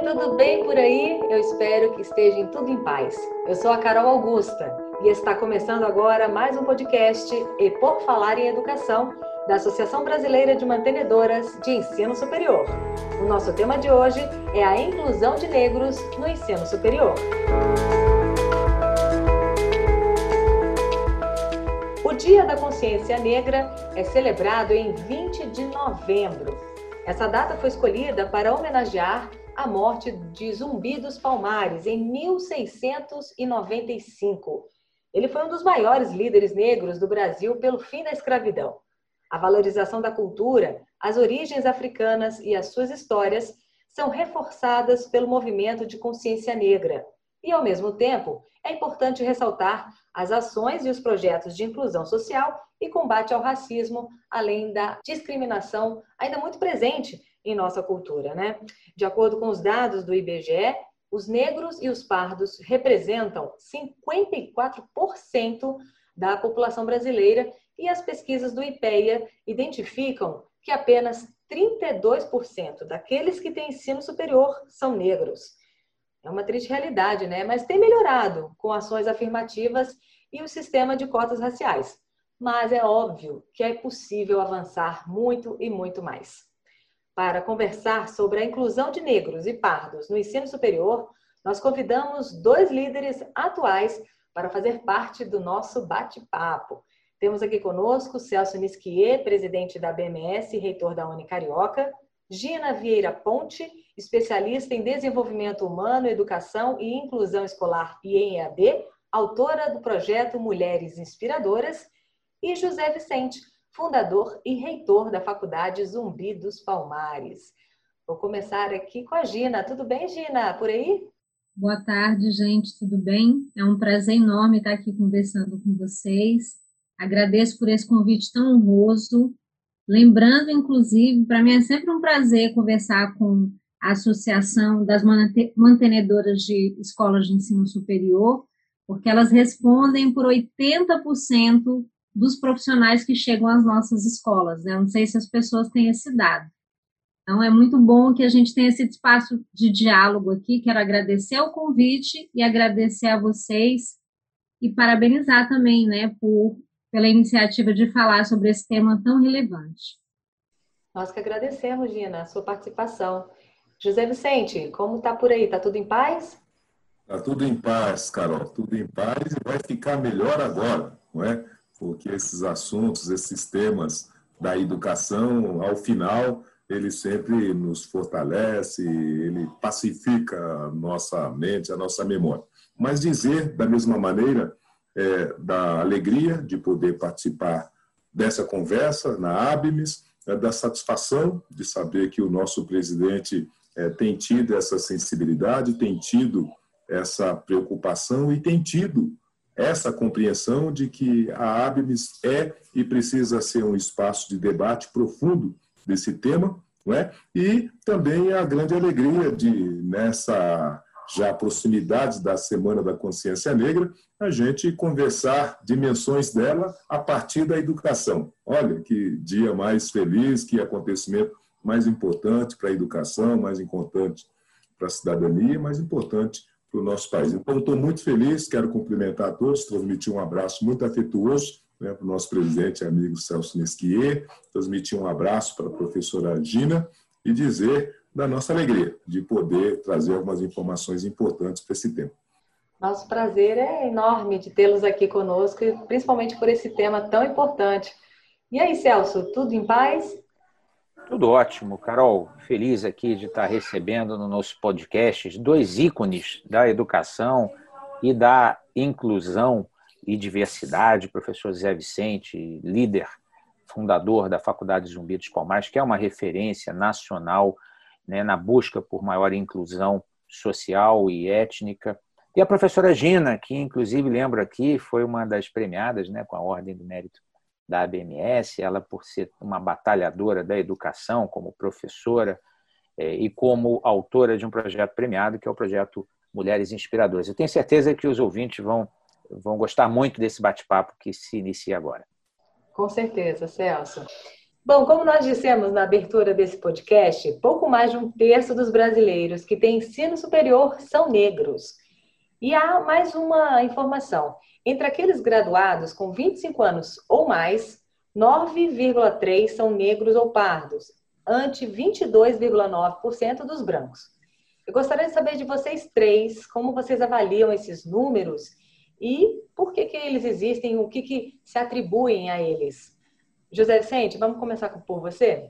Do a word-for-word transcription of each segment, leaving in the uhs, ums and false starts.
tudo bem por aí? Eu espero que estejam tudo em paz. Eu sou a Carol Augusta e está começando agora mais um podcast E Por Falar em Educação, da Associação Brasileira de Mantenedoras de Ensino Superior. O nosso tema de hoje é a inclusão de negros no ensino superior. O Dia da Consciência Negra é celebrado em vinte de novembro. Essa data foi escolhida para homenagear a morte de Zumbi dos Palmares em mil seiscentos e noventa e cinco. Ele foi um dos maiores líderes negros do Brasil pelo fim da escravidão. A valorização da cultura, as origens africanas e as suas histórias são reforçadas pelo movimento de consciência negra. E, ao mesmo tempo, é importante ressaltar as ações e os projetos de inclusão social e combate ao racismo, além da discriminação ainda muito presente em nossa cultura, né? De acordo com os dados do I B G E, os negros e os pardos representam cinquenta e quatro por cento da população brasileira e as pesquisas do IPEA identificam que apenas trinta e dois por cento daqueles que têm ensino superior são negros. É uma triste realidade, né? Mas tem melhorado com ações afirmativas e o sistema de cotas raciais. Mas é óbvio que é possível avançar muito e muito mais. Para conversar sobre a inclusão de negros e pardos no ensino superior, nós convidamos dois líderes atuais para fazer parte do nosso bate-papo. Temos aqui conosco Celso Nisquier, presidente da A B M S e reitor da Unicarioca, Gina Vieira Ponte, especialista em desenvolvimento humano, educação e inclusão escolar e em E A D, autora do projeto Mulheres Inspiradoras, e José Vicente, fundador e reitor da Faculdade Zumbi dos Palmares. Vou começar aqui com a Gina. Tudo bem, Gina? Por aí? Boa tarde, gente. Tudo bem? É um prazer enorme estar aqui conversando com vocês. Agradeço por esse convite tão honroso. Lembrando, inclusive, para mim é sempre um prazer conversar com a Associação das Mantenedoras de Escolas de Ensino Superior, porque elas respondem por oitenta por cento dos profissionais que chegam às nossas escolas, né? Eu não sei se as pessoas têm esse dado. Então, é muito bom que a gente tenha esse espaço de diálogo aqui. Quero agradecer o convite e agradecer a vocês e parabenizar também, né, por, pela iniciativa de falar sobre esse tema tão relevante. Nós que agradecemos, Gina, a sua participação. José Vicente, como está por aí? Está tudo em paz? Está tudo em paz, Carol, tudo em paz e vai ficar melhor agora, não é? Porque esses assuntos, esses temas da educação, ao final, ele sempre nos fortalece, ele pacifica a nossa mente, a nossa memória. Mas dizer, da mesma maneira, é, da alegria de poder participar dessa conversa na A B M E S, é, da satisfação de saber que o nosso presidente é, tem tido essa sensibilidade, tem tido essa preocupação e tem tido essa compreensão de que a A B M E S é e precisa ser um espaço de debate profundo desse tema, não é? E também a grande alegria de, nessa já proximidade da Semana da Consciência Negra, a gente conversar dimensões dela a partir da educação. Olha, que dia mais feliz, que acontecimento mais importante para a educação, mais importante para a cidadania, mais importante para o nosso país. Então, estou muito feliz, quero cumprimentar a todos, transmitir um abraço muito afetuoso, né, para o nosso presidente e amigo Celso Nisquier, transmitir um abraço para a professora Gina e dizer da nossa alegria de poder trazer algumas informações importantes para esse tema. Nosso prazer é enorme de tê-los aqui conosco, principalmente por esse tema tão importante. E aí, Celso, tudo em paz? Tudo ótimo, Carol. Feliz aqui de estar recebendo no nosso podcast dois ícones da educação e da inclusão e diversidade, o professor Zé Vicente, líder, fundador da Faculdade Zumbi dos Palmares, que é uma referência nacional, né, na busca por maior inclusão social e étnica. E a professora Gina, que inclusive, lembro aqui, foi uma das premiadas, né, com a Ordem do Mérito da A B M S, ela por ser uma batalhadora da educação como professora eh, e como autora de um projeto premiado, que é o projeto Mulheres Inspiradoras. Eu tenho certeza que os ouvintes vão, vão gostar muito desse bate-papo que se inicia agora. Com certeza, Celso. Bom, como nós dissemos na abertura desse podcast, pouco mais de um terço dos brasileiros que têm ensino superior são negros. E há mais uma informação. Entre aqueles graduados com vinte e cinco anos ou mais, nove vírgula três por cento são negros ou pardos, ante vinte e dois vírgula nove por cento dos brancos. Eu gostaria de saber de vocês três, como vocês avaliam esses números e por que, que eles existem, o que, que se atribuem a eles. José Vicente, vamos começar por você?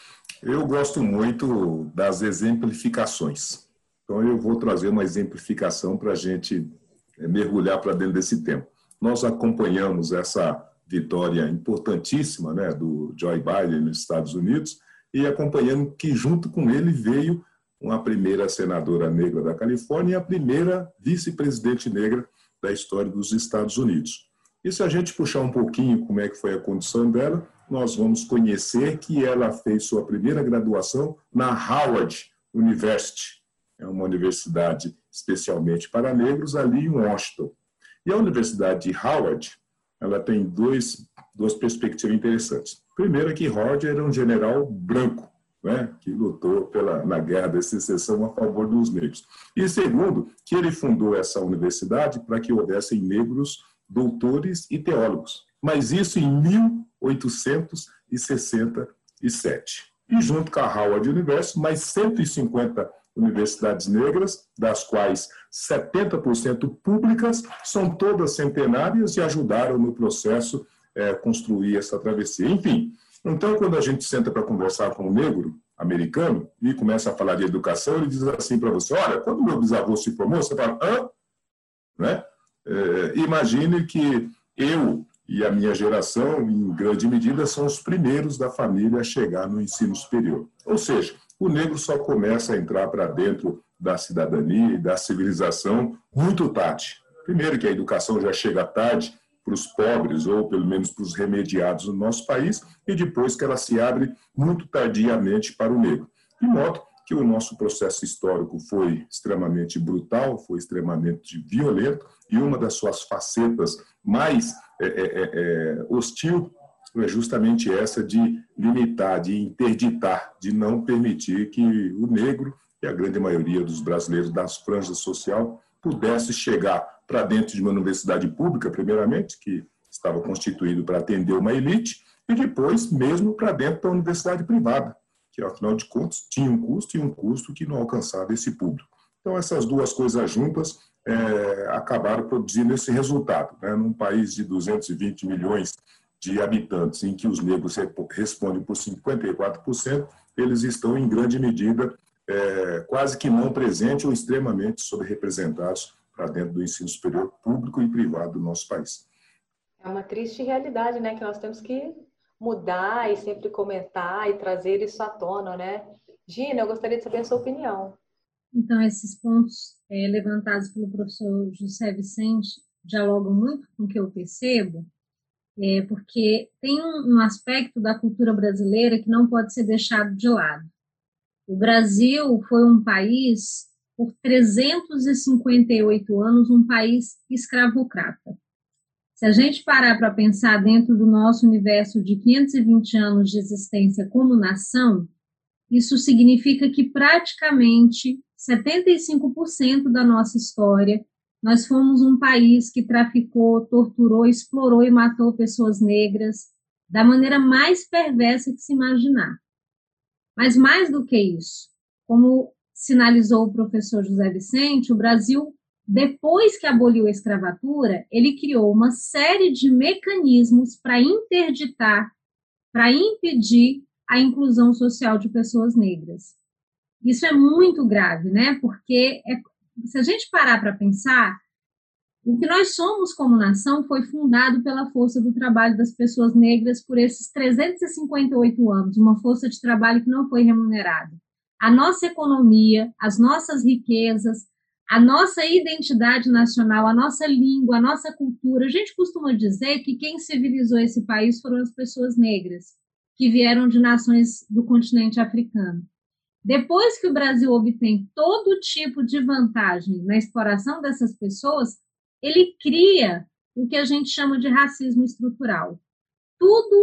Eu gosto muito das exemplificações. Então, eu vou trazer uma exemplificação para a gente mergulhar para dentro desse tema. Nós acompanhamos essa vitória importantíssima, né, do Joe Biden nos Estados Unidos e acompanhamos que junto com ele veio uma primeira senadora negra da Califórnia e a primeira vice-presidente negra da história dos Estados Unidos. E se a gente puxar um pouquinho como é que foi a condição dela, nós vamos conhecer que ela fez sua primeira graduação na Howard University, é uma universidade especialmente para negros ali em Washington. E a Universidade de Howard, ela tem dois, duas perspectivas interessantes. Primeiro é que Howard era um general branco, né, que lutou pela, na Guerra da Secessão a favor dos negros. E segundo, que ele fundou essa universidade para que houvessem negros doutores e teólogos. Mas isso em mil oitocentos e sessenta e sete. E junto com a Howard University, mais cento e cinquenta universidades negras, das quais setenta por cento públicas, são todas centenárias e ajudaram no processo é, construir essa travessia. Enfim, então quando a gente senta para conversar com um negro americano e começa a falar de educação, ele diz assim para você, olha, quando meu bisavô se formou, você fala, hã? Né? É, imagine que eu e a minha geração, em grande medida, são os primeiros da família a chegar no ensino superior. Ou seja, o negro só começa a entrar para dentro da cidadania e da civilização muito tarde. Primeiro que a educação já chega tarde para os pobres, ou pelo menos para os remediados no nosso país, e depois que ela se abre muito tardiamente para o negro. De modo que o nosso processo histórico foi extremamente brutal, foi extremamente violento, e uma das suas facetas mais é, é, é, hostil é justamente essa de limitar, de interditar, de não permitir que o negro, e a grande maioria dos brasileiros das franjas social, pudesse chegar para dentro de uma universidade pública, primeiramente, que estava constituído para atender uma elite, e depois mesmo para dentro da universidade privada, que, afinal de contas, tinha um custo e um custo que não alcançava esse público. Então, essas duas coisas juntas é, acabaram produzindo esse resultado. Né? Num país de duzentos e vinte milhões de habitantes, em que os negros respondem por cinquenta e quatro por cento, eles estão, em grande medida, é, quase que não presentes ou extremamente subrepresentados para dentro do ensino superior público e privado do nosso país. É uma triste realidade, né, que nós temos que mudar e sempre comentar e trazer isso à tona, né? Gina, eu gostaria de saber a sua opinião. Então, esses pontos é, levantados pelo professor José Vicente dialogam muito com o que eu percebo, é, porque tem um, um aspecto da cultura brasileira que não pode ser deixado de lado. O Brasil foi um país, por trezentos e cinquenta e oito anos, um país escravocrata. Se a gente parar para pensar dentro do nosso universo de quinhentos e vinte anos de existência como nação, isso significa que praticamente setenta e cinco por cento da nossa história nós fomos um país que traficou, torturou, explorou e matou pessoas negras da maneira mais perversa que se imaginar. Mas mais do que isso, como sinalizou o professor José Vicente, o Brasil, depois que aboliu a escravatura, ele criou uma série de mecanismos para interditar, para impedir a inclusão social de pessoas negras. Isso é muito grave, né? Porque é, se a gente parar para pensar, o que nós somos como nação foi fundado pela força do trabalho das pessoas negras por esses trezentos e cinquenta e oito anos, uma força de trabalho que não foi remunerada. A nossa economia, as nossas riquezas, a nossa identidade nacional, a nossa língua, a nossa cultura. A gente costuma dizer que quem civilizou esse país foram as pessoas negras, que vieram de nações do continente africano. Depois que o Brasil obtém todo tipo de vantagem na exploração dessas pessoas, ele cria o que a gente chama de racismo estrutural. Tudo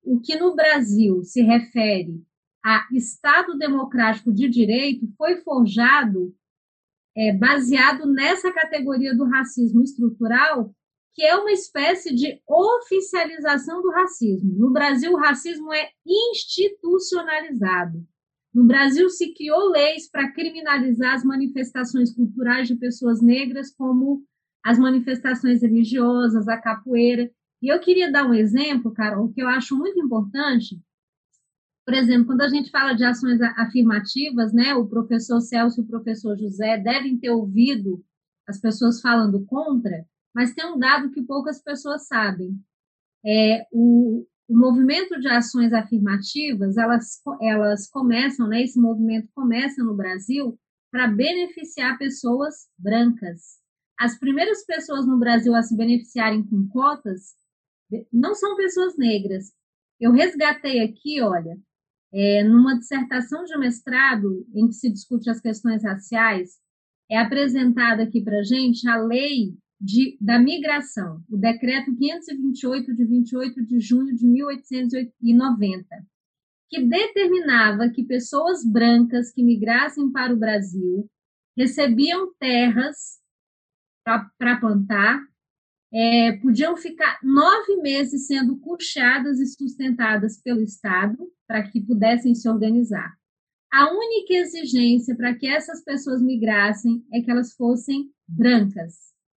o que no Brasil se refere a Estado Democrático de Direito foi forjado é, baseado nessa categoria do racismo estrutural, que é uma espécie de oficialização do racismo. No Brasil, o racismo é institucionalizado. No Brasil, se criou leis para criminalizar as manifestações culturais de pessoas negras, como as manifestações religiosas, a capoeira. E eu queria dar um exemplo, Carol, que eu acho muito importante. Por exemplo, quando a gente fala de ações afirmativas, né, o professor Celso e o professor José devem ter ouvido as pessoas falando contra, mas tem um dado que poucas pessoas sabem. É, o, o movimento de ações afirmativas, elas, elas começam, né, esse movimento começa no Brasil para beneficiar pessoas brancas. As primeiras pessoas no Brasil a se beneficiarem com cotas não são pessoas negras. Eu resgatei aqui, olha, é, numa dissertação de mestrado em que se discute as questões raciais, é apresentada aqui para a gente a lei de, da migração, o decreto quinhentos e vinte e oito, de vinte e oito de junho de mil oitocentos e noventa, que determinava que pessoas brancas que migrassem para o Brasil recebiam terras para plantar, é, podiam ficar nove meses sendo custeadas e sustentadas pelo Estado para que pudessem se organizar. A única exigência para que essas pessoas migrassem é que elas fossem brancas.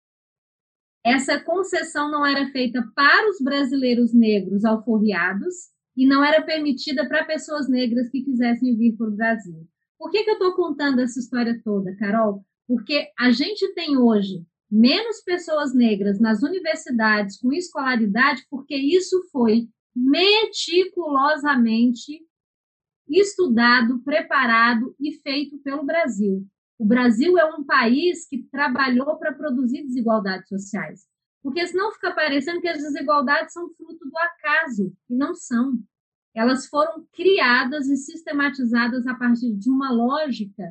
Essa concessão não era feita para os brasileiros negros alforriados e não era permitida para pessoas negras que quisessem vir para o Brasil. Por que, que eu estou contando essa história toda, Carol? Porque a gente tem hoje menos pessoas negras nas universidades com escolaridade, porque isso foi meticulosamente estudado, preparado e feito pelo Brasil. O Brasil é um país que trabalhou para produzir desigualdades sociais, porque senão fica parecendo que as desigualdades são fruto do acaso, e não são. Elas foram criadas e sistematizadas a partir de uma lógica,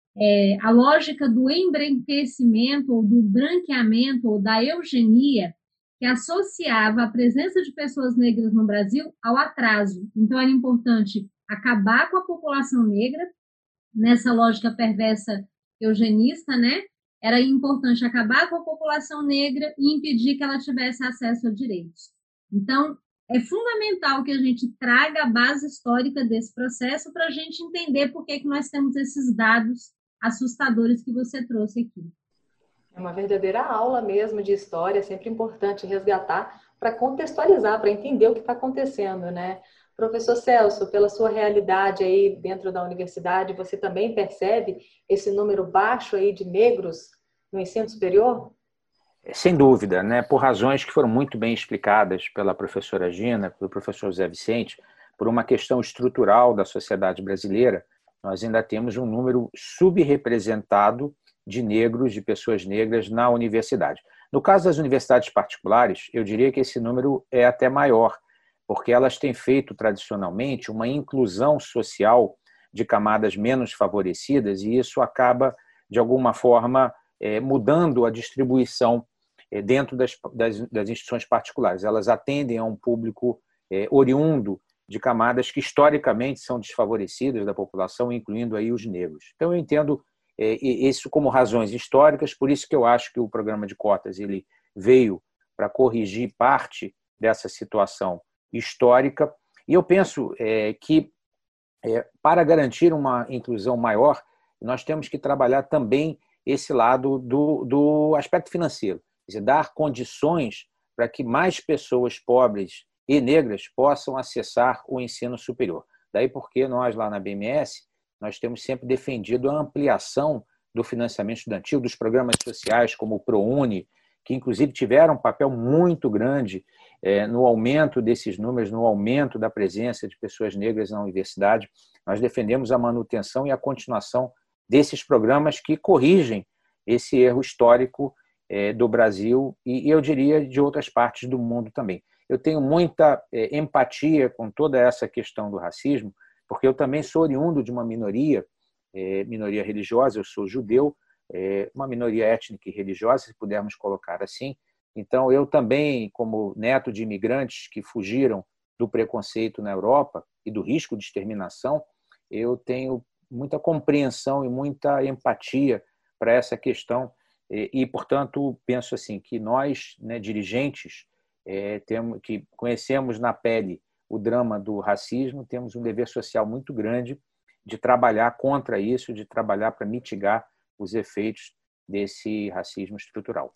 é, a lógica do embranquecimento, ou do branqueamento, ou da eugenia, que associava a presença de pessoas negras no Brasil ao atraso. Então, era importante acabar com a população negra, nessa lógica perversa eugenista, né? Era importante acabar com a população negra e impedir que ela tivesse acesso a direitos. Então, é fundamental que a gente traga a base histórica desse processo para a gente entender por que, que nós temos esses dados assustadores que você trouxe aqui. É uma verdadeira aula mesmo de história, é sempre importante resgatar para contextualizar, para entender o que está acontecendo, né? Professor Celso, pela sua realidade aí dentro da universidade, você também percebe esse número baixo aí de negros no ensino superior? Sem dúvida, né? Por razões que foram muito bem explicadas pela professora Gina, pelo professor José Vicente, por uma questão estrutural da sociedade brasileira, nós ainda temos um número subrepresentado de negros, de pessoas negras na universidade. No caso das universidades particulares, eu diria que esse número é até maior, porque elas têm feito tradicionalmente uma inclusão social de camadas menos favorecidas e isso acaba, de alguma forma, mudando a distribuição dentro das, das, das instituições particulares. Elas atendem a um público oriundo de camadas que historicamente são desfavorecidas da população, incluindo aí os negros. Então, eu entendo isso como razões históricas, por isso que eu acho que o programa de cotas ele veio para corrigir parte dessa situação histórica. E eu penso é, que, é, para garantir uma inclusão maior, nós temos que trabalhar também esse lado do, do aspecto financeiro, quer dizer, dar condições para que mais pessoas pobres e negras possam acessar o ensino superior. Daí porque nós, lá na B M S, nós temos sempre defendido a ampliação do financiamento estudantil, dos programas sociais como o ProUni, que inclusive tiveram um papel muito grande é, no aumento desses números, no aumento da presença de pessoas negras na universidade. Nós defendemos a manutenção e a continuação desses programas que corrigem esse erro histórico é, do Brasil e, eu diria, de outras partes do mundo também. Eu tenho muita é, empatia com toda essa questão do racismo, porque eu também sou oriundo de uma minoria, é, minoria religiosa, eu sou judeu, é, uma minoria étnica e religiosa, se pudermos colocar assim. Então, eu também, como neto de imigrantes que fugiram do preconceito na Europa e do risco de exterminação, eu tenho muita compreensão e muita empatia para essa questão e, e, portanto, penso assim que nós, né, dirigentes, é, temos, que conhecemos na pele o drama do racismo, temos um dever social muito grande de trabalhar contra isso, de trabalhar para mitigar os efeitos desse racismo estrutural.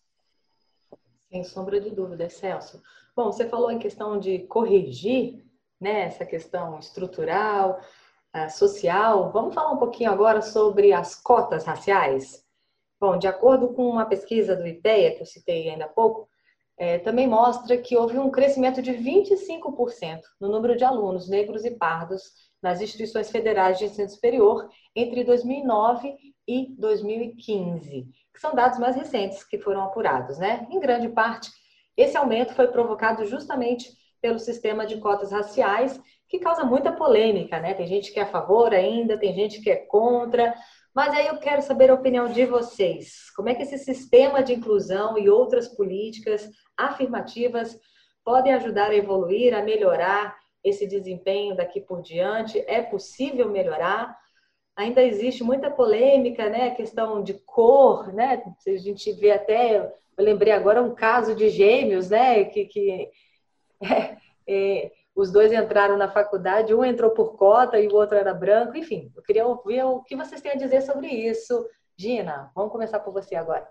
Sem sombra de dúvida, Celso. Bom, você falou em questão de corrigir, né, essa questão estrutural, uh, social. Vamos falar um pouquinho agora sobre as cotas raciais? Bom, de acordo com uma pesquisa do IPEA, que eu citei ainda há pouco, é, também mostra que houve um crescimento de vinte e cinco por cento no número de alunos negros e pardos nas instituições federais de ensino superior entre dois mil e nove e dois mil e quinze, que são dados mais recentes que foram apurados, né? Em grande parte, esse aumento foi provocado justamente pelo sistema de cotas raciais, que causa muita polêmica, né? Tem gente que é a favor ainda, tem gente que é contra, mas aí eu quero saber a opinião de vocês. Como é que esse sistema de inclusão e outras políticas afirmativas podem ajudar a evoluir, a melhorar esse desempenho daqui por diante? É possível melhorar? Ainda existe muita polêmica, né? A questão de cor, né? A gente vê até, eu lembrei agora um caso de gêmeos, né? Que, que é, é, os dois entraram na faculdade, um entrou por cota e o outro era branco. Enfim, eu queria ouvir o que vocês têm a dizer sobre isso. Gina, vamos começar por você agora.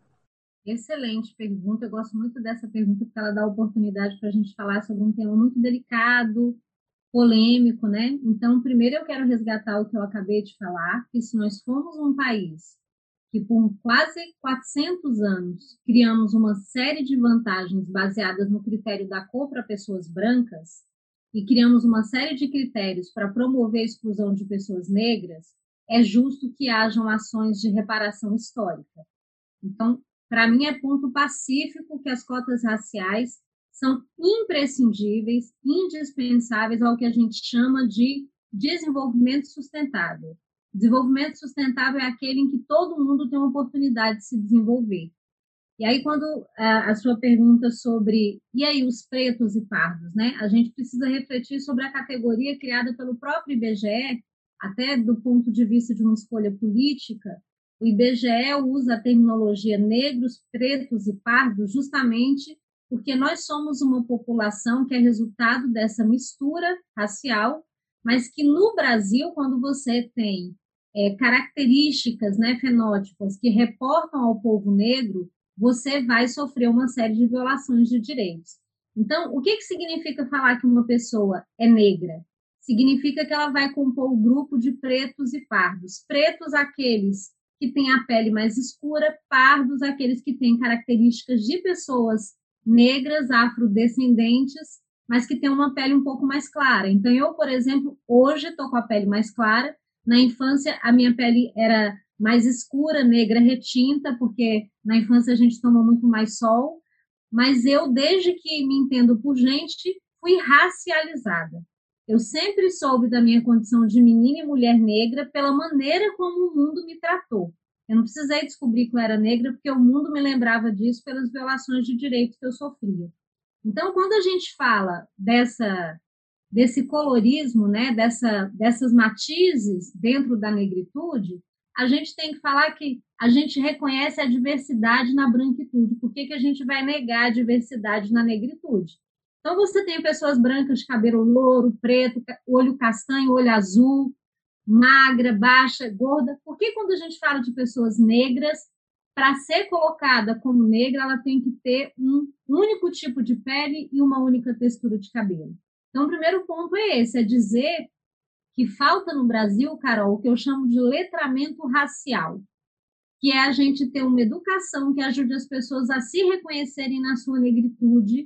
Excelente pergunta. Eu gosto muito dessa pergunta porque ela dá oportunidade para a gente falar sobre um tema muito delicado, polêmico, né? Então, primeiro eu quero resgatar o que eu acabei de falar, que se nós formos um país que por quase quatrocentos anos criamos uma série de vantagens baseadas no critério da cor para pessoas brancas e criamos uma série de critérios para promover a exclusão de pessoas negras, é justo que hajam ações de reparação histórica. Então, para mim é ponto pacífico que as cotas raciais são imprescindíveis, indispensáveis ao que a gente chama de desenvolvimento sustentável. Desenvolvimento sustentável é aquele em que todo mundo tem uma oportunidade de se desenvolver. E aí, quando a, a sua pergunta sobre, e aí os pretos e pardos, né? A gente precisa refletir sobre a categoria criada pelo próprio I B G E, até do ponto de vista de uma escolha política. O I B G E usa a terminologia negros, pretos e pardos justamente porque nós somos uma população que é resultado dessa mistura racial, mas que no Brasil, quando você tem é, características, né, fenótipas que reportam ao povo negro, você vai sofrer uma série de violações de direitos. Então, o que, que significa falar que uma pessoa é negra? Significa que ela vai compor o grupo de pretos e pardos. Pretos, aqueles que têm a pele mais escura, pardos, aqueles que têm características de pessoas negras, afrodescendentes, mas que têm uma pele um pouco mais clara. Então, eu, por exemplo, hoje estou com a pele mais clara. Na infância, a minha pele era mais escura, negra, retinta, porque na infância a gente toma muito mais sol. Mas eu, desde que me entendo por gente, fui racializada. Eu sempre soube da minha condição de menina e mulher negra pela maneira como o mundo me tratou. Eu não precisei descobrir que eu era negra, porque o mundo me lembrava disso pelas violações de direitos que eu sofria. Então, quando a gente fala dessa, desse colorismo, né, dessa, dessas matizes dentro da negritude, a gente tem que falar que a gente reconhece a diversidade na branquitude. Por que que a gente vai negar a diversidade na negritude? Então, você tem pessoas brancas de cabelo louro, preto, olho castanho, olho azul, magra, baixa, gorda. Por que quando a gente fala de pessoas negras, para ser colocada como negra, ela tem que ter um único tipo de pele e uma única textura de cabelo? Então, o primeiro ponto é esse, é dizer que falta no Brasil, Carol, o que eu chamo de letramento racial, que é a gente ter uma educação que ajude as pessoas a se reconhecerem na sua negritude,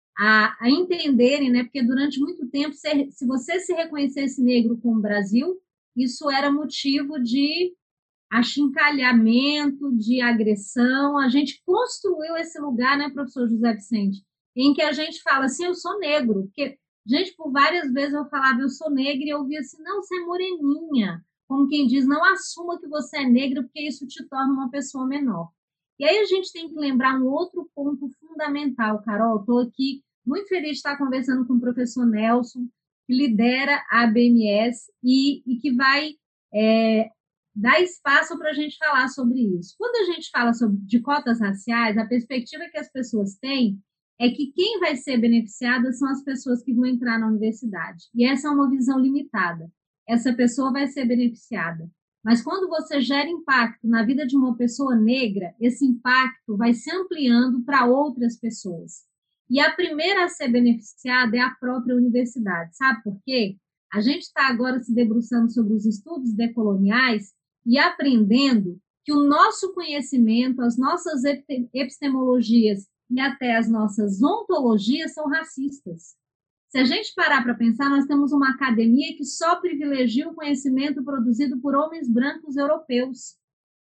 a, a entenderem, né? Porque durante muito tempo, se, se você se reconhecesse negro como Brasil, isso era motivo de achincalhamento, de agressão. A gente construiu esse lugar, né, professor José Vicente, em que a gente fala assim, eu sou negro. Porque, gente, por várias vezes eu falava, eu sou negra, e eu ouvia assim, não, você é moreninha. Como quem diz, não assuma que você é negra, porque isso te torna uma pessoa menor. E aí a gente tem que lembrar um outro ponto fundamental, Carol. Estou aqui muito feliz de estar conversando com o professor Nelson, que lidera a A B M S e, e que vai é, dar espaço para a gente falar sobre isso. Quando a gente fala sobre, de cotas raciais, a perspectiva que as pessoas têm é que quem vai ser beneficiada são as pessoas que vão entrar na universidade. E essa é uma visão limitada. Essa pessoa vai ser beneficiada. Mas quando você gera impacto na vida de uma pessoa negra, esse impacto vai se ampliando para outras pessoas. E a primeira a ser beneficiada é a própria universidade. Sabe por quê? A gente está agora se debruçando sobre os estudos decoloniais e aprendendo que o nosso conhecimento, as nossas epistemologias e até as nossas ontologias são racistas. Se a gente parar para pensar, nós temos uma academia que só privilegia o conhecimento produzido por homens brancos europeus.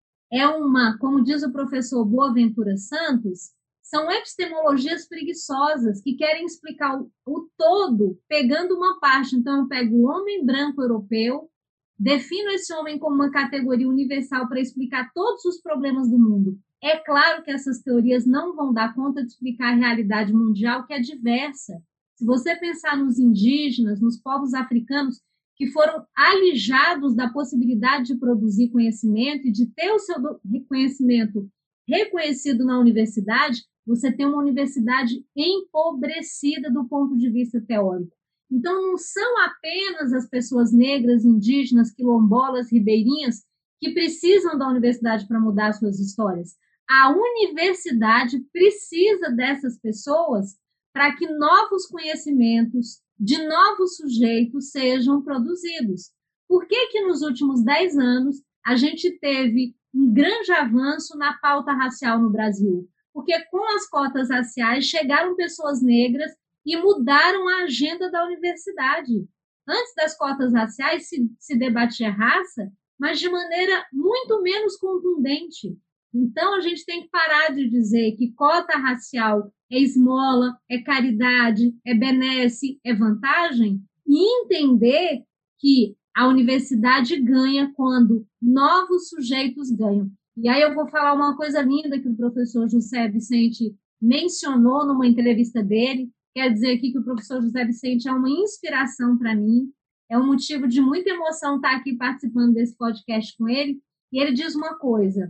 É uma, como diz o professor Boaventura Santos, são epistemologias preguiçosas que querem explicar o, o todo pegando uma parte. Então, eu pego o homem branco europeu, defino esse homem como uma categoria universal para explicar todos os problemas do mundo. É claro que essas teorias não vão dar conta de explicar a realidade mundial, que é diversa. Se você pensar nos indígenas, nos povos africanos, que foram alijados da possibilidade de produzir conhecimento e de ter o seu conhecimento reconhecido na universidade, você tem uma universidade empobrecida do ponto de vista teórico. Então, não são apenas as pessoas negras, indígenas, quilombolas, ribeirinhas, que precisam da universidade para mudar suas histórias. A universidade precisa dessas pessoas para que novos conhecimentos de novos sujeitos sejam produzidos. Por que que nos últimos dez anos a gente teve um grande avanço na pauta racial no Brasil? Porque com as cotas raciais chegaram pessoas negras e mudaram a agenda da universidade. Antes das cotas raciais se, se debatia raça, mas de maneira muito menos contundente. Então, a gente tem que parar de dizer que cota racial é esmola, é caridade, é benesse, é vantagem, e entender que a universidade ganha quando novos sujeitos ganham. E aí eu vou falar uma coisa linda que o professor José Vicente mencionou numa entrevista dele. Quer dizer aqui que o professor José Vicente é uma inspiração para mim, é um motivo de muita emoção estar aqui participando desse podcast com ele. E ele diz uma coisa: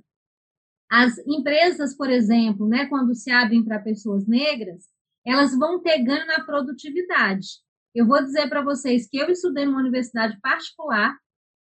as empresas, por exemplo, né, quando se abrem para pessoas negras, elas vão ter ganho na produtividade. Eu vou dizer para vocês que eu estudei numa universidade particular,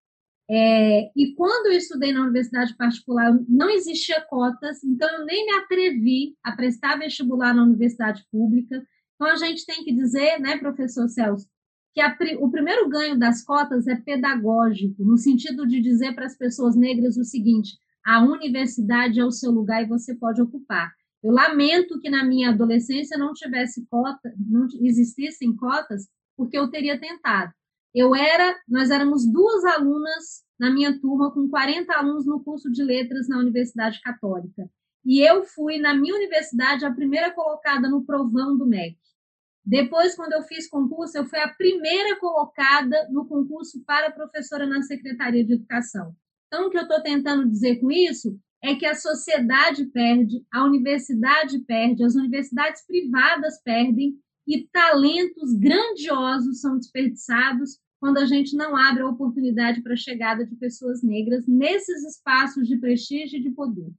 é, e quando eu estudei na universidade particular, não existia cotas, então eu nem me atrevi a prestar vestibular na universidade pública. Então, a gente tem que dizer, né, professor Celso, que a, o primeiro ganho das cotas é pedagógico, no sentido de dizer para as pessoas negras o seguinte: a universidade é o seu lugar e você pode ocupar. Eu lamento que na minha adolescência não tivesse cota, não existissem cotas, porque eu teria tentado. Eu era, nós éramos duas alunas na minha turma, com quarenta alunos no curso de letras na Universidade Católica. E eu fui, na minha universidade, a primeira colocada no provão do M E C. Depois, quando eu fiz concurso, eu fui a primeira colocada no concurso para professora na Secretaria de Educação. Então, o que eu estou tentando dizer com isso é que a sociedade perde, a universidade perde, as universidades privadas perdem e talentos grandiosos são desperdiçados quando a gente não abre a oportunidade para a chegada de pessoas negras nesses espaços de prestígio e de poder.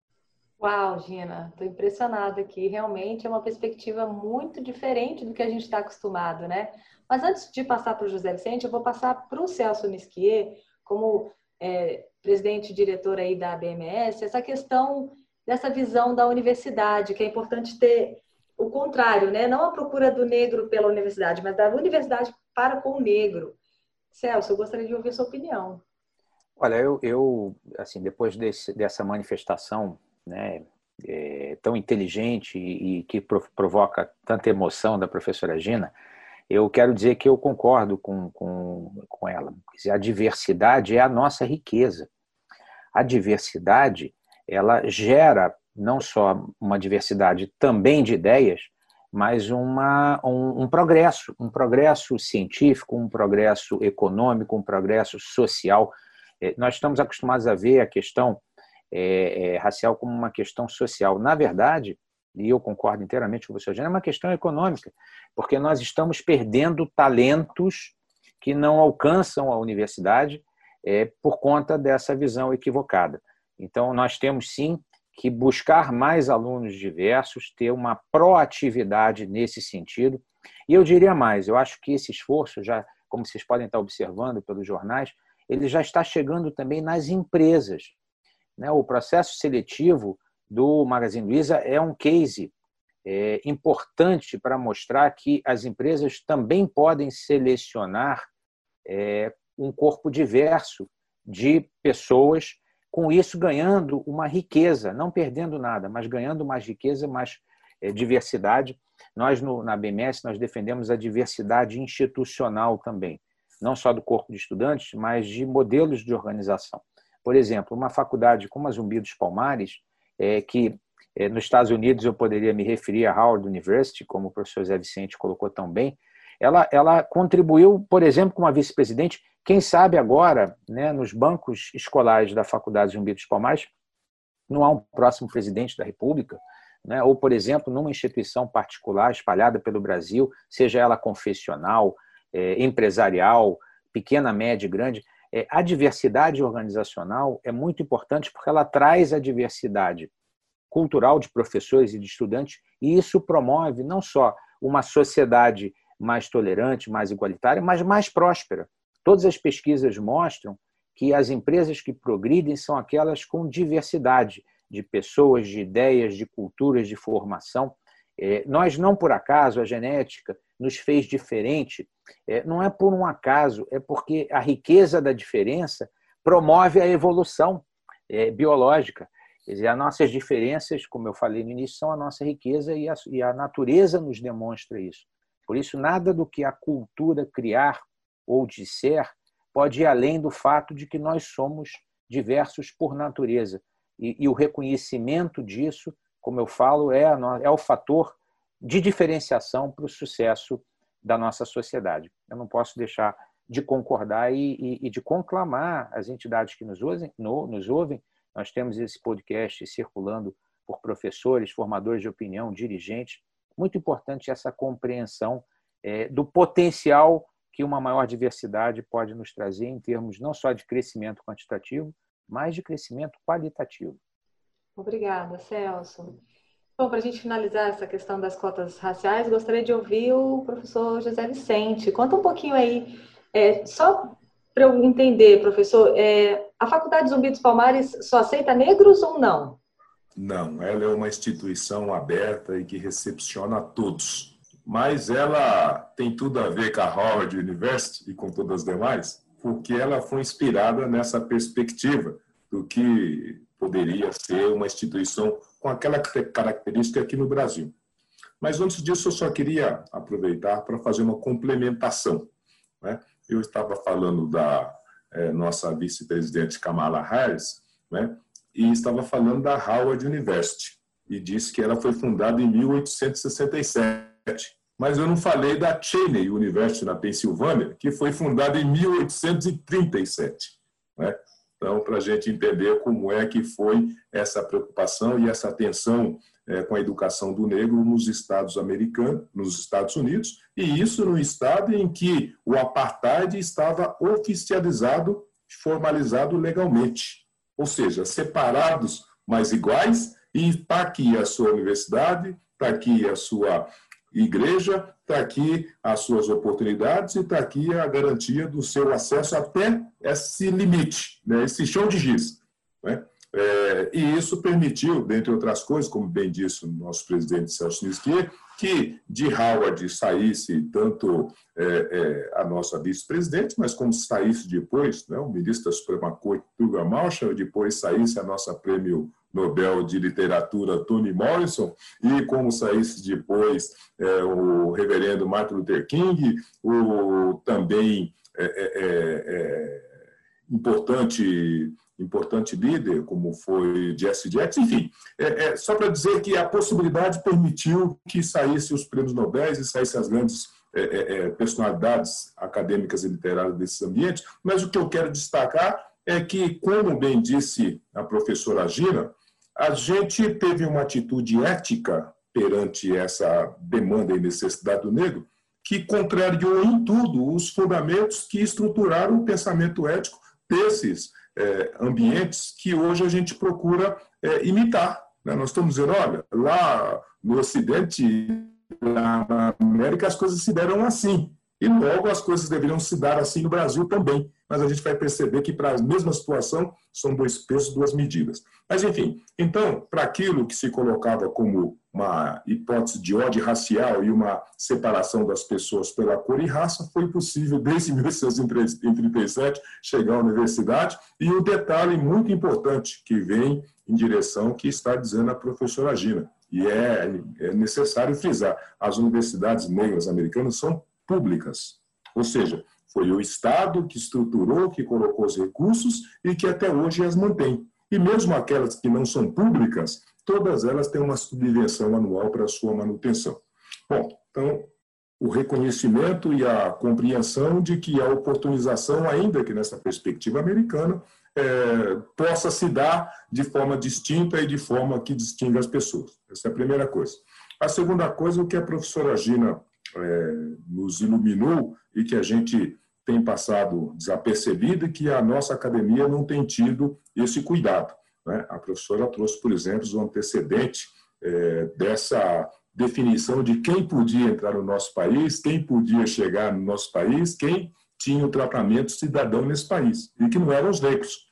Uau, Gina, estou impressionada aqui. Realmente é uma perspectiva muito diferente do que a gente está acostumado, né? Mas antes de passar para o José Vicente, eu vou passar para o Celso Nisquier, como é, presidente e diretor aí da A B M S, essa questão dessa visão da universidade, que é importante ter o contrário, né? Não a procura do negro pela universidade, mas da universidade para com o negro. Celso, eu gostaria de ouvir sua opinião. Olha, eu, eu assim, depois desse, dessa manifestação, né, é, tão inteligente e, e que provoca tanta emoção da professora Gina, eu quero dizer que eu concordo com, com, com ela. Quer dizer, a diversidade é a nossa riqueza. A diversidade, ela gera não só uma diversidade também de ideias, mas uma, um, um progresso, um progresso científico, um progresso econômico, um progresso social. É, nós estamos acostumados a ver a questão É, é, racial como uma questão social. Na verdade, e eu concordo inteiramente com o professor Jânio, é uma questão econômica, porque nós estamos perdendo talentos que não alcançam a universidade é, por conta dessa visão equivocada. Então, nós temos, sim, que buscar mais alunos diversos, ter uma proatividade nesse sentido. E eu diria mais, eu acho que esse esforço, já, como vocês podem estar observando pelos jornais, ele já está chegando também nas empresas. O processo seletivo do Magazine Luiza é um case é, importante para mostrar que as empresas também podem selecionar é, um corpo diverso de pessoas, com isso ganhando uma riqueza, não perdendo nada, mas ganhando mais riqueza, mais é, diversidade. Nós, no, na B M S, nós defendemos a diversidade institucional também, não só do corpo de estudantes, mas de modelos de organização. Por exemplo, uma faculdade como a Zumbi dos Palmares, é, que é, nos Estados Unidos eu poderia me referir a Howard University, como o professor Zé Vicente colocou tão bem, ela, ela contribuiu, por exemplo, como a vice-presidente, quem sabe agora, né, nos bancos escolares da Faculdade Zumbi dos Palmares, não há um próximo presidente da República, né, ou, por exemplo, numa instituição particular espalhada pelo Brasil, seja ela confessional, é, empresarial, pequena, média, grande. É, a diversidade organizacional é muito importante porque ela traz a diversidade cultural de professores e de estudantes, e isso promove não só uma sociedade mais tolerante, mais igualitária, mas mais próspera. Todas as pesquisas mostram que as empresas que progridem são aquelas com diversidade de pessoas, de ideias, de culturas, de formação. É, nós, não por acaso, a genética nos fez diferente, é, não é por um acaso, é porque a riqueza da diferença promove a evolução é, biológica. Quer dizer, as nossas diferenças, como eu falei no início, são a nossa riqueza e a, e a natureza nos demonstra isso. Por isso, nada do que a cultura criar ou disser pode ir além do fato de que nós somos diversos por natureza. E, e o reconhecimento disso, como eu falo, é, a, é o fator de diferenciação para o sucesso da nossa sociedade. Eu não posso deixar de concordar e, e, e de conclamar as entidades que nos ouvem, no, nos ouvem. Nós temos esse podcast circulando por professores, formadores de opinião, dirigentes. Muito importante essa compreensão é, do potencial que uma maior diversidade pode nos trazer em termos não só de crescimento quantitativo, mas de crescimento qualitativo. Obrigada, Celso. Bom, para a gente finalizar essa questão das cotas raciais, gostaria de ouvir o professor José Vicente. Conta um pouquinho aí, é, só para eu entender, professor, é, a Faculdade Zumbi dos Palmares só aceita negros ou não? Não, ela é uma instituição aberta e que recepciona a todos. Mas ela tem tudo a ver com a Howard University e com todas as demais, porque ela foi inspirada nessa perspectiva do que poderia ser uma instituição com aquela característica aqui no Brasil. Mas antes disso, eu só queria aproveitar para fazer uma complementação, né? Eu estava falando da é, nossa vice-presidente Kamala Harris, né? E estava falando da Howard University, e disse que ela foi fundada em mil oitocentos e sessenta e sete. Mas eu não falei da Cheney University, na Pensilvânia, que foi fundada em mil oitocentos e trinta e sete. Né? Então, para a gente entender como é que foi essa preocupação e essa atenção é, com a educação do negro nos Estados americanos, nos Estados Unidos, e isso no estado em que o apartheid estava oficializado, formalizado legalmente. Ou seja, separados, mas iguais, e está aqui a sua universidade, está aqui a sua igreja, está aqui as suas oportunidades e está aqui a garantia do seu acesso até esse limite, né, esse chão de giz. Né? É, e isso permitiu, dentre outras coisas, como bem disse o nosso presidente Celso Nisquier, que de Howard saísse tanto é, é, a nossa vice-presidente, mas como saísse depois, né, o ministro da Suprema Corte, Thurgood Marshall, depois saísse a nossa prêmio Nobel de Literatura, Toni Morrison, e como saísse depois é, o reverendo Martin Luther King, o também é, é, é, importante... importante líder, como foi Jesse Jackson, enfim, é, é, só para dizer que a possibilidade permitiu que saíssem os prêmios Nobel e saíssem as grandes é, é, personalidades acadêmicas e literárias desses ambientes, mas o que eu quero destacar é que, como bem disse a professora Gina, a gente teve uma atitude ética perante essa demanda e necessidade do negro, que contrariou em tudo os fundamentos que estruturaram o pensamento ético desses é, ambientes que hoje a gente procura é, imitar. Né? Nós estamos dizendo, olha, lá no Ocidente, lá na América, as coisas se deram assim. E logo as coisas deveriam se dar assim no Brasil também. Mas a gente vai perceber que para a mesma situação são dois pesos, duas medidas. Mas, enfim, então, para aquilo que se colocava como uma hipótese de ódio racial e uma separação das pessoas pela cor e raça, foi possível, desde mil novecentos e trinta e sete, chegar à universidade. E um detalhe muito importante que vem em direção que está dizendo a professora Gina, e é, é necessário frisar, as universidades negras americanas são públicas, ou seja, foi o Estado que estruturou, que colocou os recursos e que até hoje as mantém. E mesmo aquelas que não são públicas, todas elas têm uma subvenção anual para a sua manutenção. Bom, então, o reconhecimento e a compreensão de que a oportunização, ainda que nessa perspectiva americana, é, possa se dar de forma distinta e de forma que distinga as pessoas. Essa é a primeira coisa. A segunda coisa, o que a professora Gina é, nos iluminou e que a gente tem passado desapercebido e que a nossa academia não tem tido esse cuidado. Né? A professora trouxe, por exemplo, o antecedente é, dessa definição de quem podia entrar no nosso país, quem podia chegar no nosso país, quem tinha o tratamento cidadão nesse país, e que não eram os negros.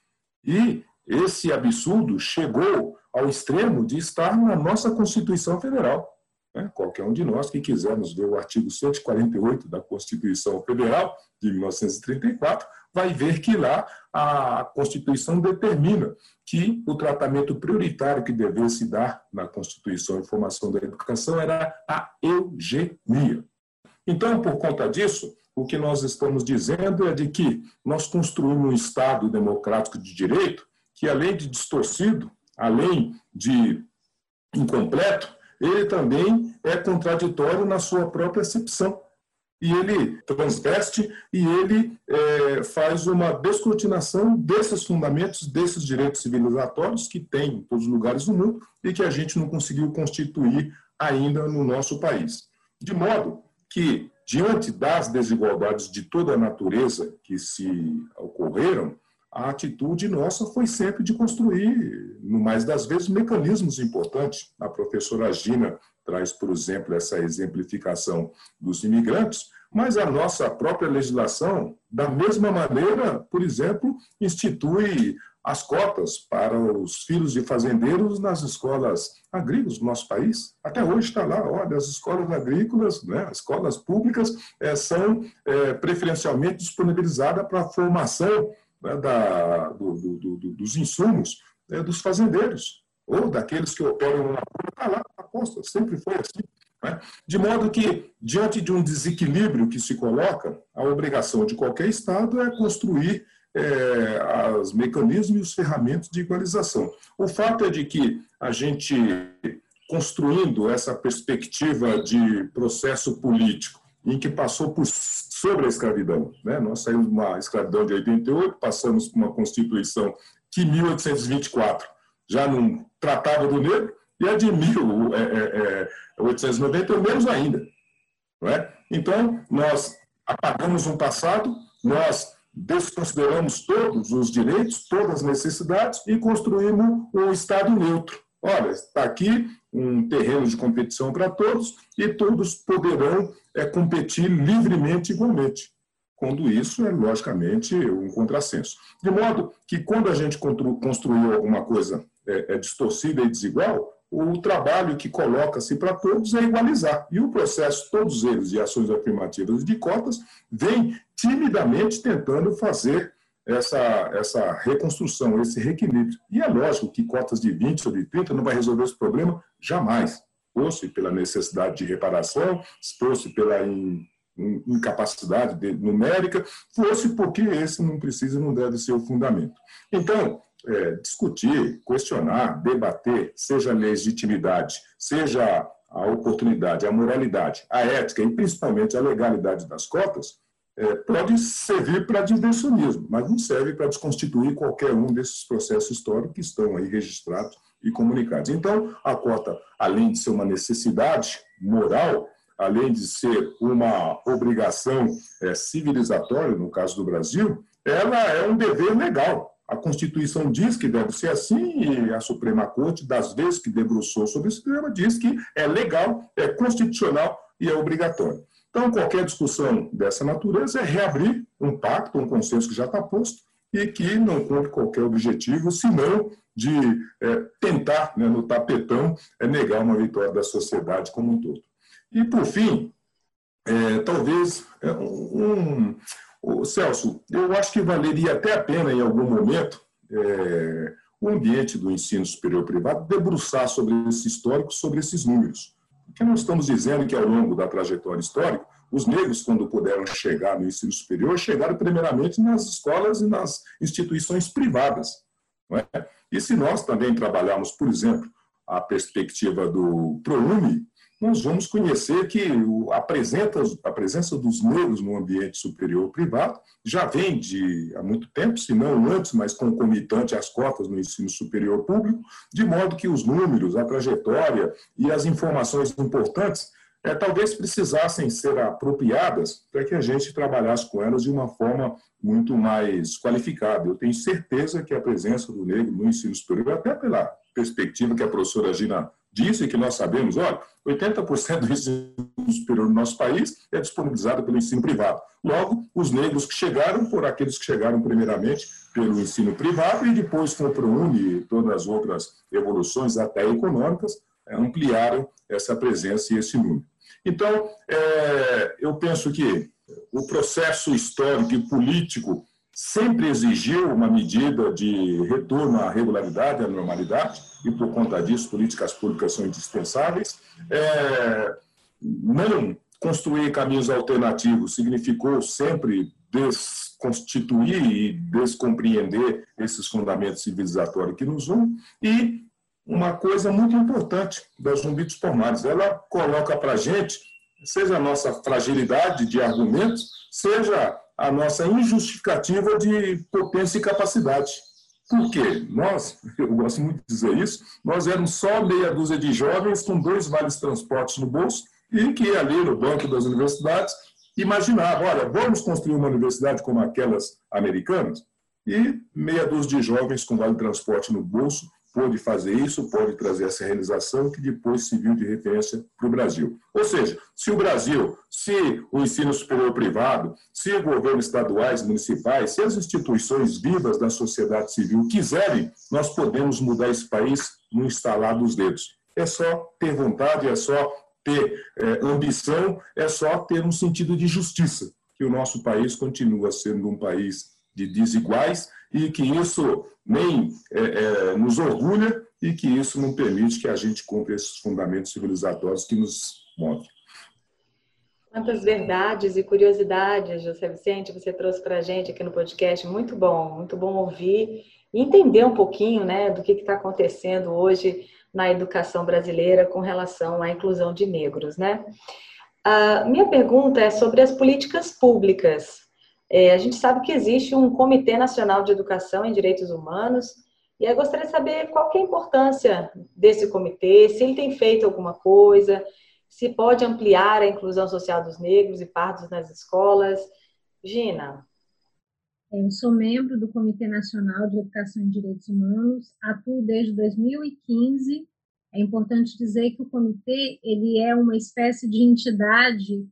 E esse absurdo chegou ao extremo de estar na nossa Constituição Federal. Né? Qualquer um de nós que quisermos ver o artigo cento e quarenta e oito da Constituição Federal, de mil novecentos e trinta e quatro, vai ver que lá a Constituição determina que o tratamento prioritário que devia se dar na Constituição e Formação da Educação era a eugenia. Então, por conta disso, o que nós estamos dizendo é de que nós construímos um Estado democrático de direito que, além de distorcido, além de incompleto, ele também é contraditório na sua própria acepção. E ele transveste e ele é, faz uma descortinação desses fundamentos, desses direitos civilizatórios que tem em todos os lugares do mundo e que a gente não conseguiu constituir ainda no nosso país. De modo que, diante das desigualdades de toda a natureza que se ocorreram, a atitude nossa foi sempre de construir, no mais das vezes, mecanismos importantes. A professora Gina traz, por exemplo, essa exemplificação dos imigrantes, mas a nossa própria legislação, da mesma maneira, por exemplo, institui as cotas para os filhos de fazendeiros nas escolas agrícolas do nosso país. Até hoje está lá, olha, as escolas agrícolas, né, as escolas públicas é, são é, preferencialmente disponibilizadas para a formação, né, da, do, do, do, dos insumos, né, dos fazendeiros, ou daqueles que operam na rua, está lá, aposta, sempre foi assim. Né? De modo que, diante de um desequilíbrio que se coloca, a obrigação de qualquer Estado é construir é, os mecanismos e os ferramentas de igualização. O fato é de que a gente, construindo essa perspectiva de processo político, em que passou por, sobre a escravidão, né? Nós saímos de uma escravidão de oitenta e oito, passamos por uma Constituição que, em mil oitocentos e vinte e quatro, já não tratava do negro, e a de mil oitocentos e noventa, menos ainda. Não é? Então, nós apagamos um passado, nós desconsideramos todos os direitos, todas as necessidades e construímos um Estado neutro. Olha, está aqui um terreno de competição para todos e todos poderão é, competir livremente igualmente. Quando isso é, logicamente, um contrassenso. De modo que, quando a gente construiu alguma coisa é, é distorcida e desigual, o trabalho que coloca-se para todos é igualizar. E o processo, todos eles, de ações afirmativas e de cotas, vem timidamente tentando fazer essa, essa reconstrução, esse reequilíbrio. E é lógico que cotas de vinte ou de trinta não vai resolver esse problema jamais. Fosse pela necessidade de reparação, fosse pela in, in, incapacidade de, numérica, fosse porque esse não precisa, não deve ser o fundamento. Então, É, discutir, questionar, debater, seja a legitimidade, seja a oportunidade, a moralidade, a ética e principalmente a legalidade das cotas, é, pode servir para diversionismo, mas não serve para desconstituir qualquer um desses processos históricos que estão aí registrados e comunicados. Então, a cota, além de ser uma necessidade moral, além de ser uma obrigação é, civilizatória, no caso do Brasil, ela é um dever legal. A Constituição diz que deve ser assim e a Suprema Corte, das vezes que debruçou sobre esse tema, diz que é legal, é constitucional e é obrigatório. Então, qualquer discussão dessa natureza é reabrir um pacto, um consenso que já está posto e que não cumpre qualquer objetivo, senão de é, tentar, né, no tapetão, é negar uma vitória da sociedade como um todo. E, por fim, é, talvez é, um... um Celso, eu acho que valeria até a pena, em algum momento, é, o ambiente do ensino superior privado debruçar sobre esse histórico, sobre esses números. Porque nós estamos dizendo que, ao longo da trajetória histórica, os negros, quando puderam chegar no ensino superior, chegaram primeiramente nas escolas e nas instituições privadas. Não é? E se nós também trabalharmos, por exemplo, a perspectiva do ProUni, nós vamos conhecer que a presença, a presença dos negros no ambiente superior privado já vem de há muito tempo, se não antes, mas concomitante às cotas no ensino superior público, de modo que os números, a trajetória e as informações importantes é, talvez precisassem ser apropriadas para que a gente trabalhasse com elas de uma forma muito mais qualificada. Eu tenho certeza que a presença do negro no ensino superior, até pela perspectiva que a professora Gina disse, que nós sabemos, olha, oitenta por cento do ensino superior no nosso país é disponibilizado pelo ensino privado. Logo, os negros que chegaram, por aqueles que chegaram primeiramente pelo ensino privado e depois com o ProUni e todas as outras evoluções, até econômicas, ampliaram essa presença e esse número. Então, é, eu penso que o processo histórico e político sempre exigiu uma medida de retorno à regularidade, à normalidade, e por conta disso, políticas públicas são indispensáveis. É, não construir caminhos alternativos significou sempre desconstituir e descompreender esses fundamentos civilizatórios que nos unem. E uma coisa muito importante da Zumbi dos Palmares, ela coloca para a gente, seja a nossa fragilidade de argumentos, seja a nossa injustificativa de potência e capacidade. Por quê? Nós, eu gosto muito de dizer isso, nós éramos só meia dúzia de jovens com dois vales transportes no bolso e que ali no banco das universidades imaginavam, olha, vamos construir uma universidade como aquelas americanas? E meia dúzia de jovens com vale transporte no bolso pôde fazer isso, pode trazer essa realização que depois serviu de referência para o Brasil. Ou seja, se o Brasil, se o ensino superior privado, se o governo estaduais, municipais, se as instituições vivas da sociedade civil quiserem, nós podemos mudar esse país no estalar dos dedos. É só ter vontade, é só ter é, ambição, é só ter um sentido de justiça, que o nosso país continua sendo um país de desiguais e que isso nem é, é, nos orgulha e que isso não permite que a gente cumpra esses fundamentos civilizatórios que nos movem. Quantas verdades e curiosidades, José Vicente, você trouxe para a gente aqui no podcast. Muito bom, muito bom ouvir e entender um pouquinho, né, do que está acontecendo hoje na educação brasileira com relação à inclusão de negros, né? A minha pergunta é sobre as políticas públicas. É, a gente sabe que existe um Comitê Nacional de Educação em Direitos Humanos e eu gostaria de saber qual que é a importância desse comitê, se ele tem feito alguma coisa, se pode ampliar a inclusão social dos negros e pardos nas escolas. Gina. Eu sou membro do Comitê Nacional de Educação em Direitos Humanos, atuo desde dois mil e quinze. É importante dizer que o comitê ele é uma espécie de entidade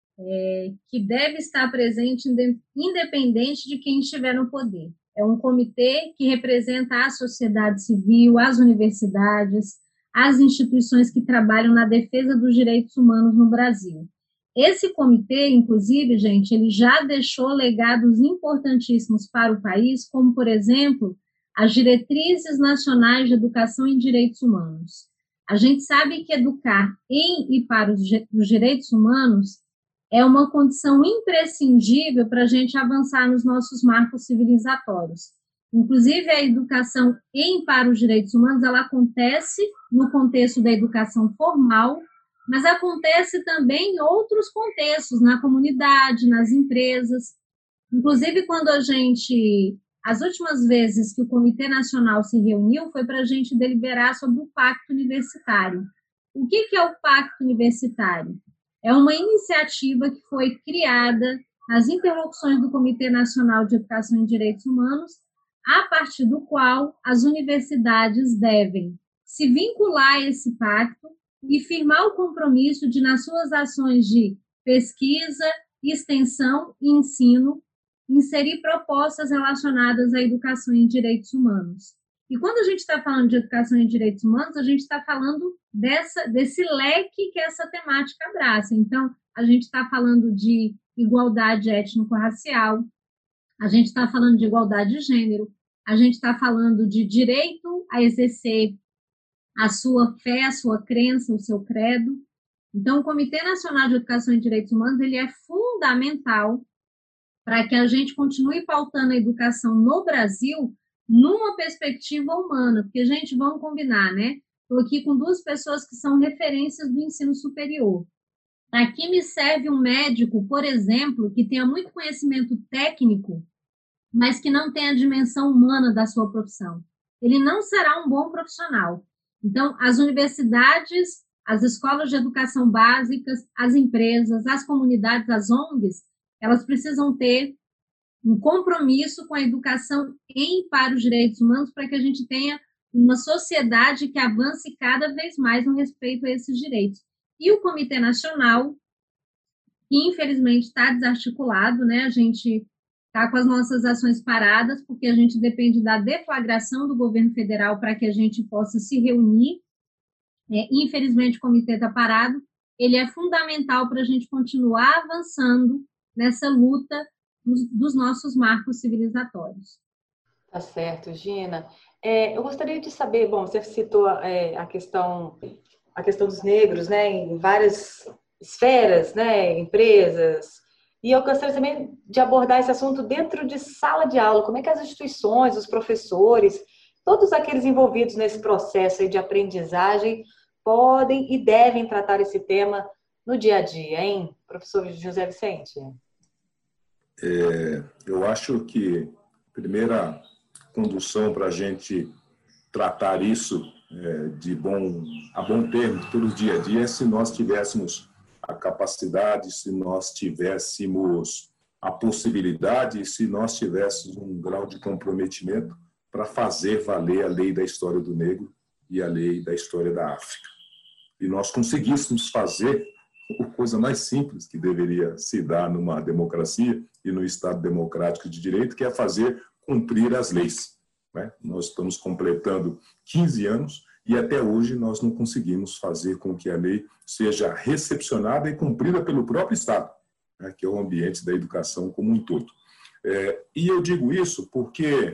É, que deve estar presente independente de quem estiver no poder. É um comitê que representa a sociedade civil, as universidades, as instituições que trabalham na defesa dos direitos humanos no Brasil. Esse comitê, inclusive, gente, ele já deixou legados importantíssimos para o país, como, por exemplo, as diretrizes nacionais de educação em direitos humanos. A gente sabe que educar em e para os direitos humanos é uma condição imprescindível para a gente avançar nos nossos marcos civilizatórios. Inclusive, a educação em para os direitos humanos, ela acontece no contexto da educação formal, mas acontece também em outros contextos, na comunidade, nas empresas. Inclusive, quando a gente as últimas vezes que o Comitê Nacional se reuniu foi para a gente deliberar sobre o Pacto Universitário. O que, que é o Pacto Universitário? É uma iniciativa que foi criada nas interlocuções do Comitê Nacional de Educação e Direitos Humanos, a partir do qual as universidades devem se vincular a esse pacto e firmar o compromisso de, nas suas ações de pesquisa, extensão e ensino, inserir propostas relacionadas à educação e direitos humanos. E quando a gente está falando de educação e direitos humanos, a gente está falando dessa, desse leque que essa temática abraça. Então, a gente está falando de igualdade étnico-racial, a gente está falando de igualdade de gênero, a gente está falando de direito a exercer a sua fé, a sua crença, o seu credo. Então, o Comitê Nacional de Educação e Direitos Humanos ele é fundamental para que a gente continue pautando a educação no Brasil numa perspectiva humana, porque, gente, vamos combinar, né? Estou aqui com duas pessoas que são referências do ensino superior. Para que me serve um médico, por exemplo, que tenha muito conhecimento técnico, mas que não tenha a dimensão humana da sua profissão? Ele não será um bom profissional. Então, as universidades, as escolas de educação básicas, as empresas, as comunidades, as O N Gs, elas precisam ter um compromisso com a educação em para os direitos humanos para que a gente tenha uma sociedade que avance cada vez mais no respeito a esses direitos. E o Comitê Nacional, que infelizmente está desarticulado, né? A gente está com as nossas ações paradas, porque a gente depende da deflagração do governo federal para que a gente possa se reunir. É, infelizmente, o comitê está parado. Ele é fundamental para a gente continuar avançando nessa luta dos, dos nossos marcos civilizatórios. Tá certo, Gina. É, eu gostaria de saber, bom, você citou é, a questão, a questão dos negros, né, em várias esferas, né, empresas, e eu gostaria também de abordar esse assunto dentro de sala de aula, como é que as instituições, os professores, todos aqueles envolvidos nesse processo aí de aprendizagem podem e devem tratar esse tema no dia a dia, hein, professor José Vicente? É, eu acho que a primeira condução para a gente tratar isso é, de bom, a bom termo, todo dia a dia, é se nós tivéssemos a capacidade, se nós tivéssemos a possibilidade, se nós tivéssemos um grau de comprometimento para fazer valer a lei da história do negro e a lei da história da África. E nós conseguíssemos fazer a coisa mais simples que deveria se dar numa democracia e no Estado democrático de direito, que é fazer cumprir as leis. Né? Nós estamos completando quinze anos e até hoje nós não conseguimos fazer com que a lei seja recepcionada e cumprida pelo próprio Estado, né? Que é o ambiente da educação como um todo. É, e eu digo isso porque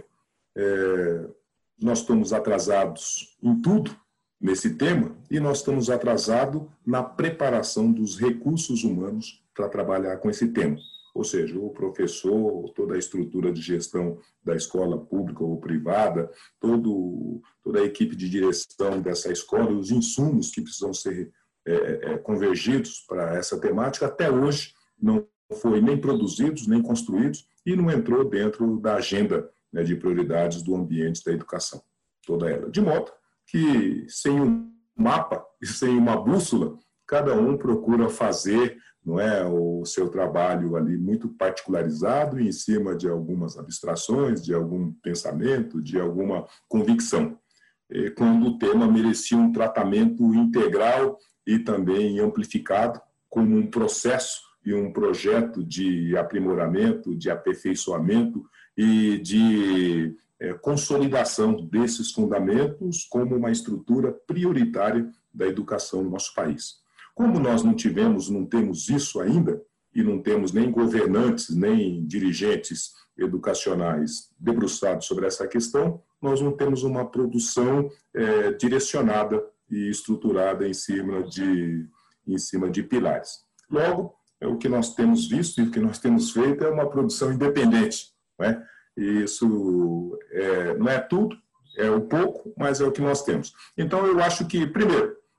é, nós estamos atrasados em tudo nesse tema e nós estamos atrasados na preparação dos recursos humanos para trabalhar com esse tema. Ou seja, o professor, toda a estrutura de gestão da escola pública ou privada, todo, toda a equipe de direção dessa escola, os insumos que precisam ser é, é, convergidos para essa temática, até hoje não foi nem produzidos, nem construídos e não entrou dentro da agenda, né, de prioridades do ambiente da educação, toda ela. De modo que, sem um mapa e sem uma bússola, cada um procura fazer, não é, o seu trabalho ali muito particularizado em cima de algumas abstrações, de algum pensamento, de alguma convicção, quando o tema merecia um tratamento integral e também amplificado como um processo e um projeto de aprimoramento, de aperfeiçoamento e de é, consolidação desses fundamentos como uma estrutura prioritária da educação no nosso país. Como nós não tivemos, não temos isso ainda, e não temos nem governantes, nem dirigentes educacionais debruçados sobre essa questão, nós não temos uma produção é, direcionada e estruturada em cima de, em cima de pilares. Logo, é, o que nós temos visto e o que nós temos feito é uma produção independente. Não é? E isso é, não é tudo, é o pouco, mas é o que nós temos. Então, eu acho que, primeiro,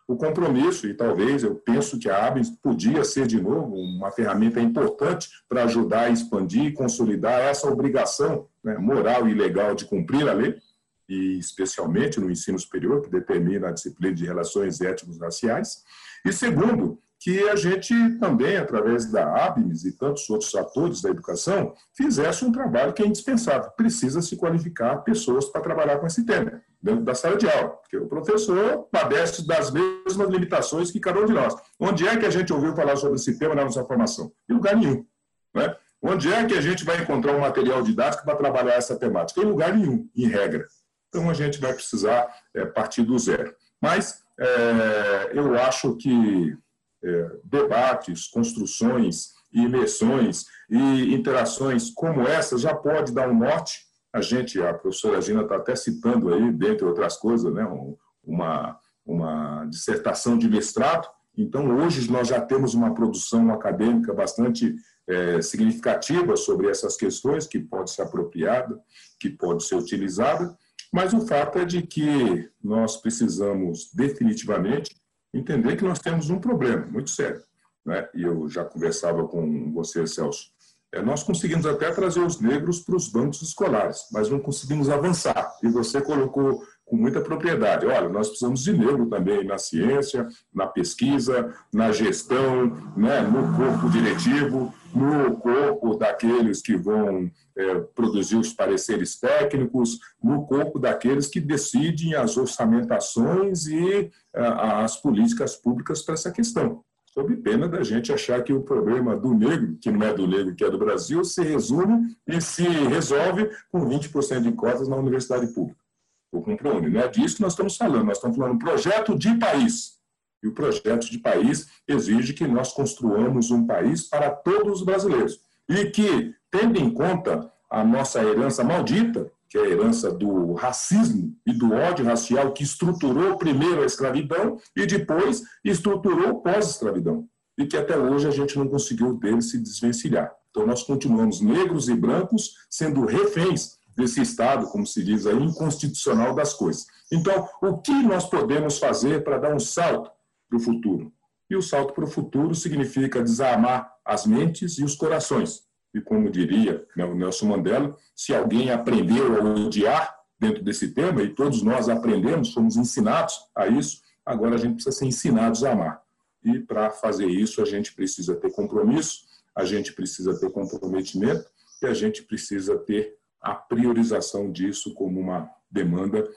o compromisso, e talvez eu penso que a Abens podia ser, de novo, uma ferramenta importante para ajudar a expandir e consolidar essa obrigação, né, moral e legal de cumprir a lei, e especialmente no ensino superior, que determina a disciplina de relações étnico-raciais. E segundo, que a gente também, através da Abens e tantos outros atores da educação, fizesse um trabalho que é indispensável. Precisa se qualificar pessoas para trabalhar com esse tema, dentro da sala de aula, porque o professor padece das mesmas limitações que cada um de nós. Onde é que a gente ouviu falar sobre esse tema na nossa formação? Em lugar nenhum, né? Onde é que a gente vai encontrar um material didático para trabalhar essa temática? Em lugar nenhum, em regra. Então, a gente vai precisar é, partir do zero. Mas é, eu acho que é, debates, construções, imersões e interações como essa já pode dar um norte. A gente, a professora Gina está até citando aí, dentre outras coisas, né, uma, uma dissertação de mestrado. Então, hoje nós já temos uma produção acadêmica bastante é, significativa sobre essas questões, que pode ser apropriada, que pode ser utilizada, mas o fato é de que nós precisamos definitivamente entender que nós temos um problema muito sério, né? E eu já conversava com você, Celso. É, nós conseguimos até trazer os negros para os bancos escolares, mas não conseguimos avançar. E você colocou com muita propriedade. Olha, nós precisamos de negro também na ciência, na pesquisa, na gestão, né, no corpo diretivo, no corpo daqueles que vão é, produzir os pareceres técnicos, no corpo daqueles que decidem as orçamentações e a, as políticas públicas para essa questão. Sob pena da gente achar que o problema do negro, que não é do negro, que é do Brasil, se resume e se resolve com vinte por cento de cotas na universidade pública. Ou com o ProUni. Não é disso que nós estamos falando. Nós estamos falando projeto de país. E o projeto de país exige que nós construamos um país para todos os brasileiros. E que, tendo em conta a nossa herança maldita, que é a herança do racismo e do ódio racial que estruturou primeiro a escravidão e depois estruturou o pós-escravidão. E que até hoje a gente não conseguiu dele se desvencilhar. Então nós continuamos negros e brancos sendo reféns desse Estado, como se diz aí, inconstitucional das coisas. Então, o que nós podemos fazer para dar um salto para o futuro? E o salto para o futuro significa desarmar as mentes e os corações. E como diria, né, o Nelson Mandela, se alguém aprendeu a odiar dentro desse tema, e todos nós aprendemos, fomos ensinados a isso, agora a gente precisa ser ensinados a amar. E para fazer isso, a gente precisa ter compromisso, a gente precisa ter comprometimento e a gente precisa ter a priorização disso como uma demanda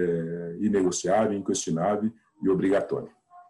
é, inegociável, inquestionável e obrigatória.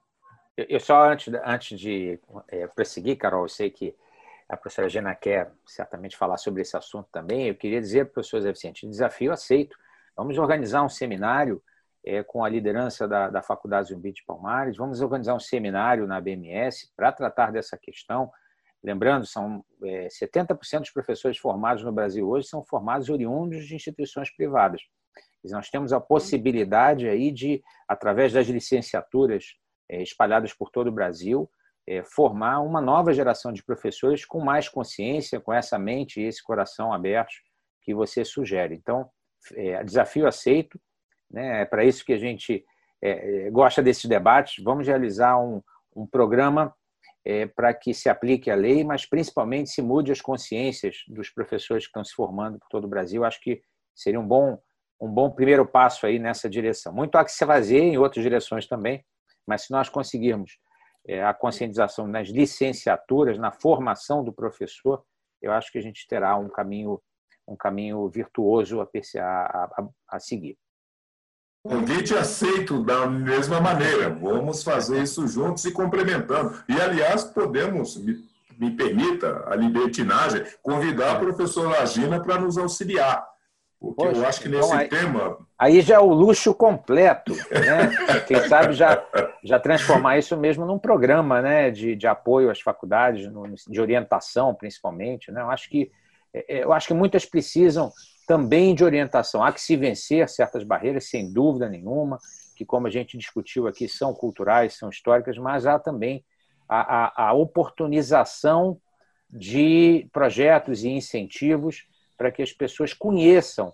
Eu só, antes, antes de é, prosseguir, Carol, eu sei que a professora Gina quer certamente falar sobre esse assunto também. Eu queria dizer para o professor Zé Vicente, desafio aceito. Vamos organizar um seminário é, com a liderança da, da Faculdade Zumbi de Palmares, vamos organizar um seminário na B M S para tratar dessa questão. Lembrando, são é, setenta por cento dos professores formados no Brasil hoje são formados oriundos de instituições privadas. Nós temos a possibilidade aí de, através das licenciaturas é, espalhadas por todo o Brasil, é, formar uma nova geração de professores com mais consciência, com essa mente e esse coração abertos que você sugere. Então, é, desafio aceito, né? É para isso que a gente é, gosta desses debates. Vamos realizar um, um programa É, para que se aplique a lei, mas principalmente se mude as consciências dos professores que estão se formando por todo o Brasil. Acho que seria um bom, um bom primeiro passo aí nessa direção. Muito há que se fazer em outras direções também, mas se nós conseguirmos é, a conscientização nas licenciaturas, na formação do professor, eu acho que a gente terá um caminho, um caminho virtuoso a, a, a, a seguir. Convite aceito da mesma maneira. Vamos fazer isso juntos e complementando. E, aliás, podemos, me, me permita a libertinagem, convidar a professora Gina para nos auxiliar. Porque Poxa, eu acho que nesse então, aí, tema... Aí já é o luxo completo, né? Quem sabe já, já transformar isso mesmo num programa, né? de, de apoio às faculdades, no, de orientação, principalmente. Né? Eu acho que, eu acho que muitas precisam também de orientação. Há que se vencer certas barreiras, sem dúvida nenhuma, que, como a gente discutiu aqui, são culturais, são históricas, mas há também a, a, a oportunização de projetos e incentivos para que as pessoas conheçam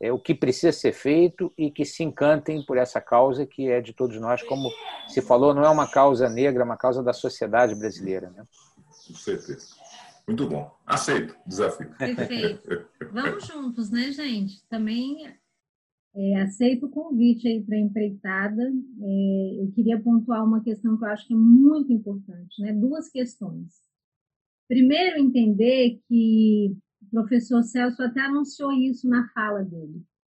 é, o que precisa ser feito e que se encantem por essa causa que é de todos nós, como se falou, não é uma causa negra, é uma causa da sociedade brasileira, né? Com certeza. Muito bom. Aceito o desafio. Perfeito. Vamos juntos, né, gente? Também é, aceito o convite aí para a empreitada. É, eu queria pontuar uma questão que eu acho que é muito importante, né? Duas questões. Primeiro, entender que o professor Celso até anunciou isso na fala dele.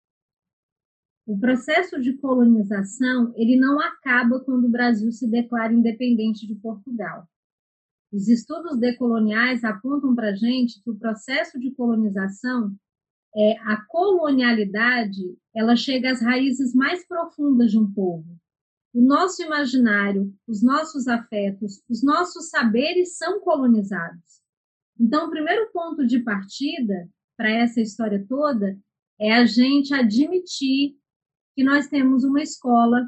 O processo de colonização, ele não acaba quando o Brasil se declara independente de Portugal. Os estudos decoloniais apontam para a gente que o processo de colonização, é, a colonialidade, ela chega às raízes mais profundas de um povo. O nosso imaginário, os nossos afetos, os nossos saberes são colonizados. Então, o primeiro ponto de partida para essa história toda é a gente admitir que nós temos uma escola,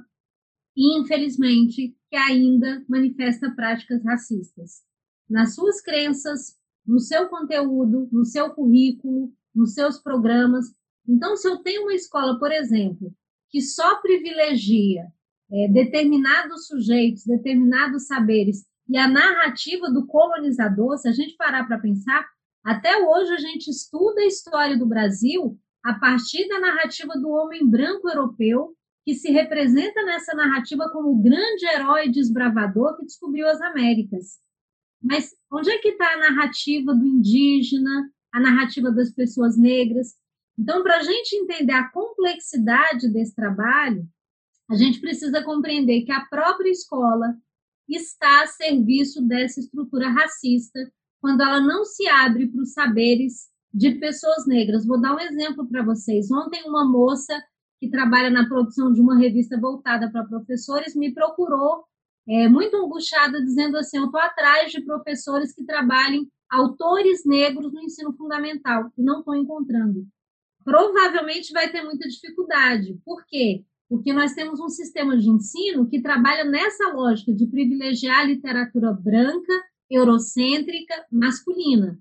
infelizmente, que ainda manifesta práticas racistas. Nas suas crenças, no seu conteúdo, no seu currículo, nos seus programas. Então, se eu tenho uma escola, por exemplo, que só privilegia é, determinados sujeitos, determinados saberes, e a narrativa do colonizador, se a gente parar para pensar, até hoje a gente estuda a história do Brasil a partir da narrativa do homem branco europeu, que se representa nessa narrativa como o grande herói desbravador que descobriu as Américas. Mas onde é que está a narrativa do indígena, a narrativa das pessoas negras? Então, para a gente entender a complexidade desse trabalho, a gente precisa compreender que a própria escola está a serviço dessa estrutura racista quando ela não se abre para os saberes de pessoas negras. Vou dar um exemplo para vocês. Ontem, uma moça que trabalha na produção de uma revista voltada para professores me procurou É, muito angustiada, dizendo assim, eu estou atrás de professores que trabalhem autores negros no ensino fundamental e não estou encontrando. Provavelmente vai ter muita dificuldade. Por quê? Porque nós temos um sistema de ensino que trabalha nessa lógica de privilegiar a literatura branca, eurocêntrica, masculina.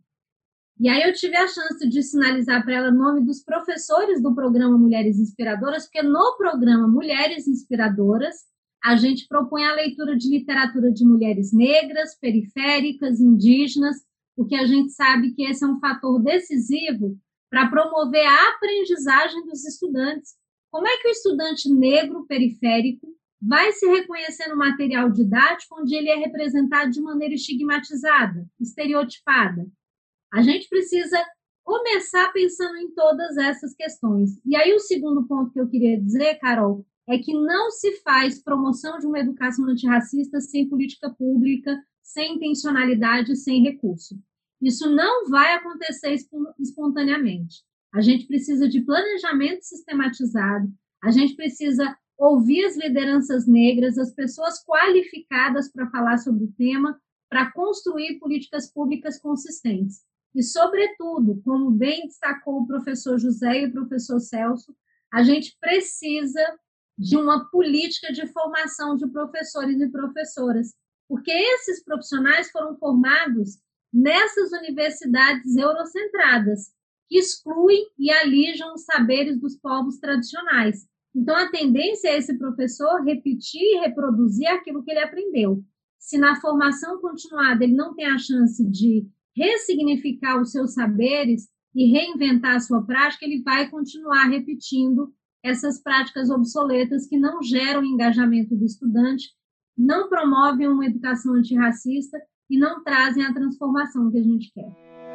E aí eu tive a chance de sinalizar para ela o nome dos professores do programa Mulheres Inspiradoras, porque no programa Mulheres Inspiradoras, a gente propõe a leitura de literatura de mulheres negras, periféricas, indígenas, porque a gente sabe que esse é um fator decisivo para promover a aprendizagem dos estudantes. Como é que o estudante negro periférico vai se reconhecer no material didático onde ele é representado de maneira estigmatizada, estereotipada? A gente precisa começar pensando em todas essas questões. E aí o segundo ponto que eu queria dizer, Carol, é que não se faz promoção de uma educação antirracista sem política pública, sem intencionalidade, sem recurso. Isso não vai acontecer espontaneamente. A gente precisa de planejamento sistematizado, a gente precisa ouvir as lideranças negras, as pessoas qualificadas para falar sobre o tema, para construir políticas públicas consistentes. E, sobretudo, como bem destacou o professor José e o professor Celso, a gente precisa de uma política de formação de professores e professoras, porque esses profissionais foram formados nessas universidades eurocentradas, que excluem e alijam os saberes dos povos tradicionais. Então, a tendência é esse professor repetir e reproduzir aquilo que ele aprendeu. Se na formação continuada ele não tem a chance de ressignificar os seus saberes e reinventar a sua prática, ele vai continuar repetindo essas práticas obsoletas que não geram engajamento do estudante, não promovem uma educação antirracista e não trazem a transformação que a gente quer.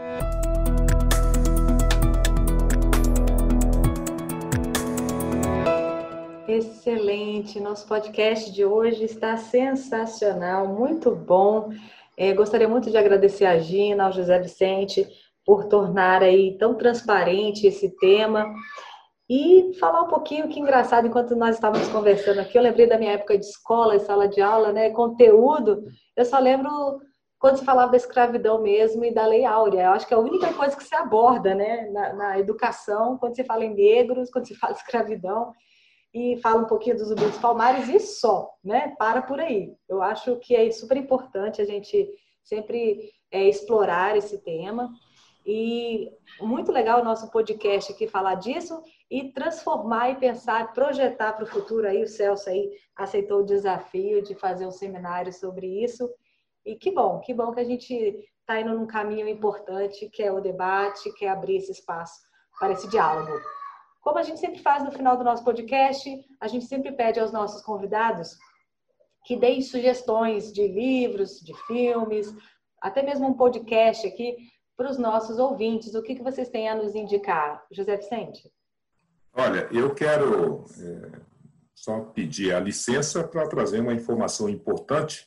Excelente! Nosso podcast de hoje está sensacional, muito bom. É, gostaria muito de agradecer a Gina, ao José Vicente, por tornar aí tão transparente esse tema. E falar um pouquinho, que engraçado, enquanto nós estávamos conversando aqui, eu lembrei da minha época de escola e sala de aula, né? Conteúdo, eu só lembro quando se falava da escravidão mesmo e da Lei Áurea. Eu acho que é a única coisa que se aborda, né? na, na educação, quando se fala em negros, quando se fala em escravidão, e fala um pouquinho dos Zumbi dos Palmares e só, né? Para por aí. Eu acho que é super importante a gente sempre é, explorar esse tema. E muito legal o nosso podcast aqui falar disso e transformar e pensar, projetar para o futuro. Aí o Celso aí aceitou o desafio de fazer um seminário sobre isso. E que bom, que bom que a gente está indo num caminho importante, que é o debate, que é abrir esse espaço para esse diálogo. Como a gente sempre faz no final do nosso podcast, a gente sempre pede aos nossos convidados que deem sugestões de livros, de filmes, até mesmo um podcast aqui para os nossos ouvintes. O que, que vocês têm a nos indicar? José Vicente? Olha, eu quero é, só pedir a licença para trazer uma informação importante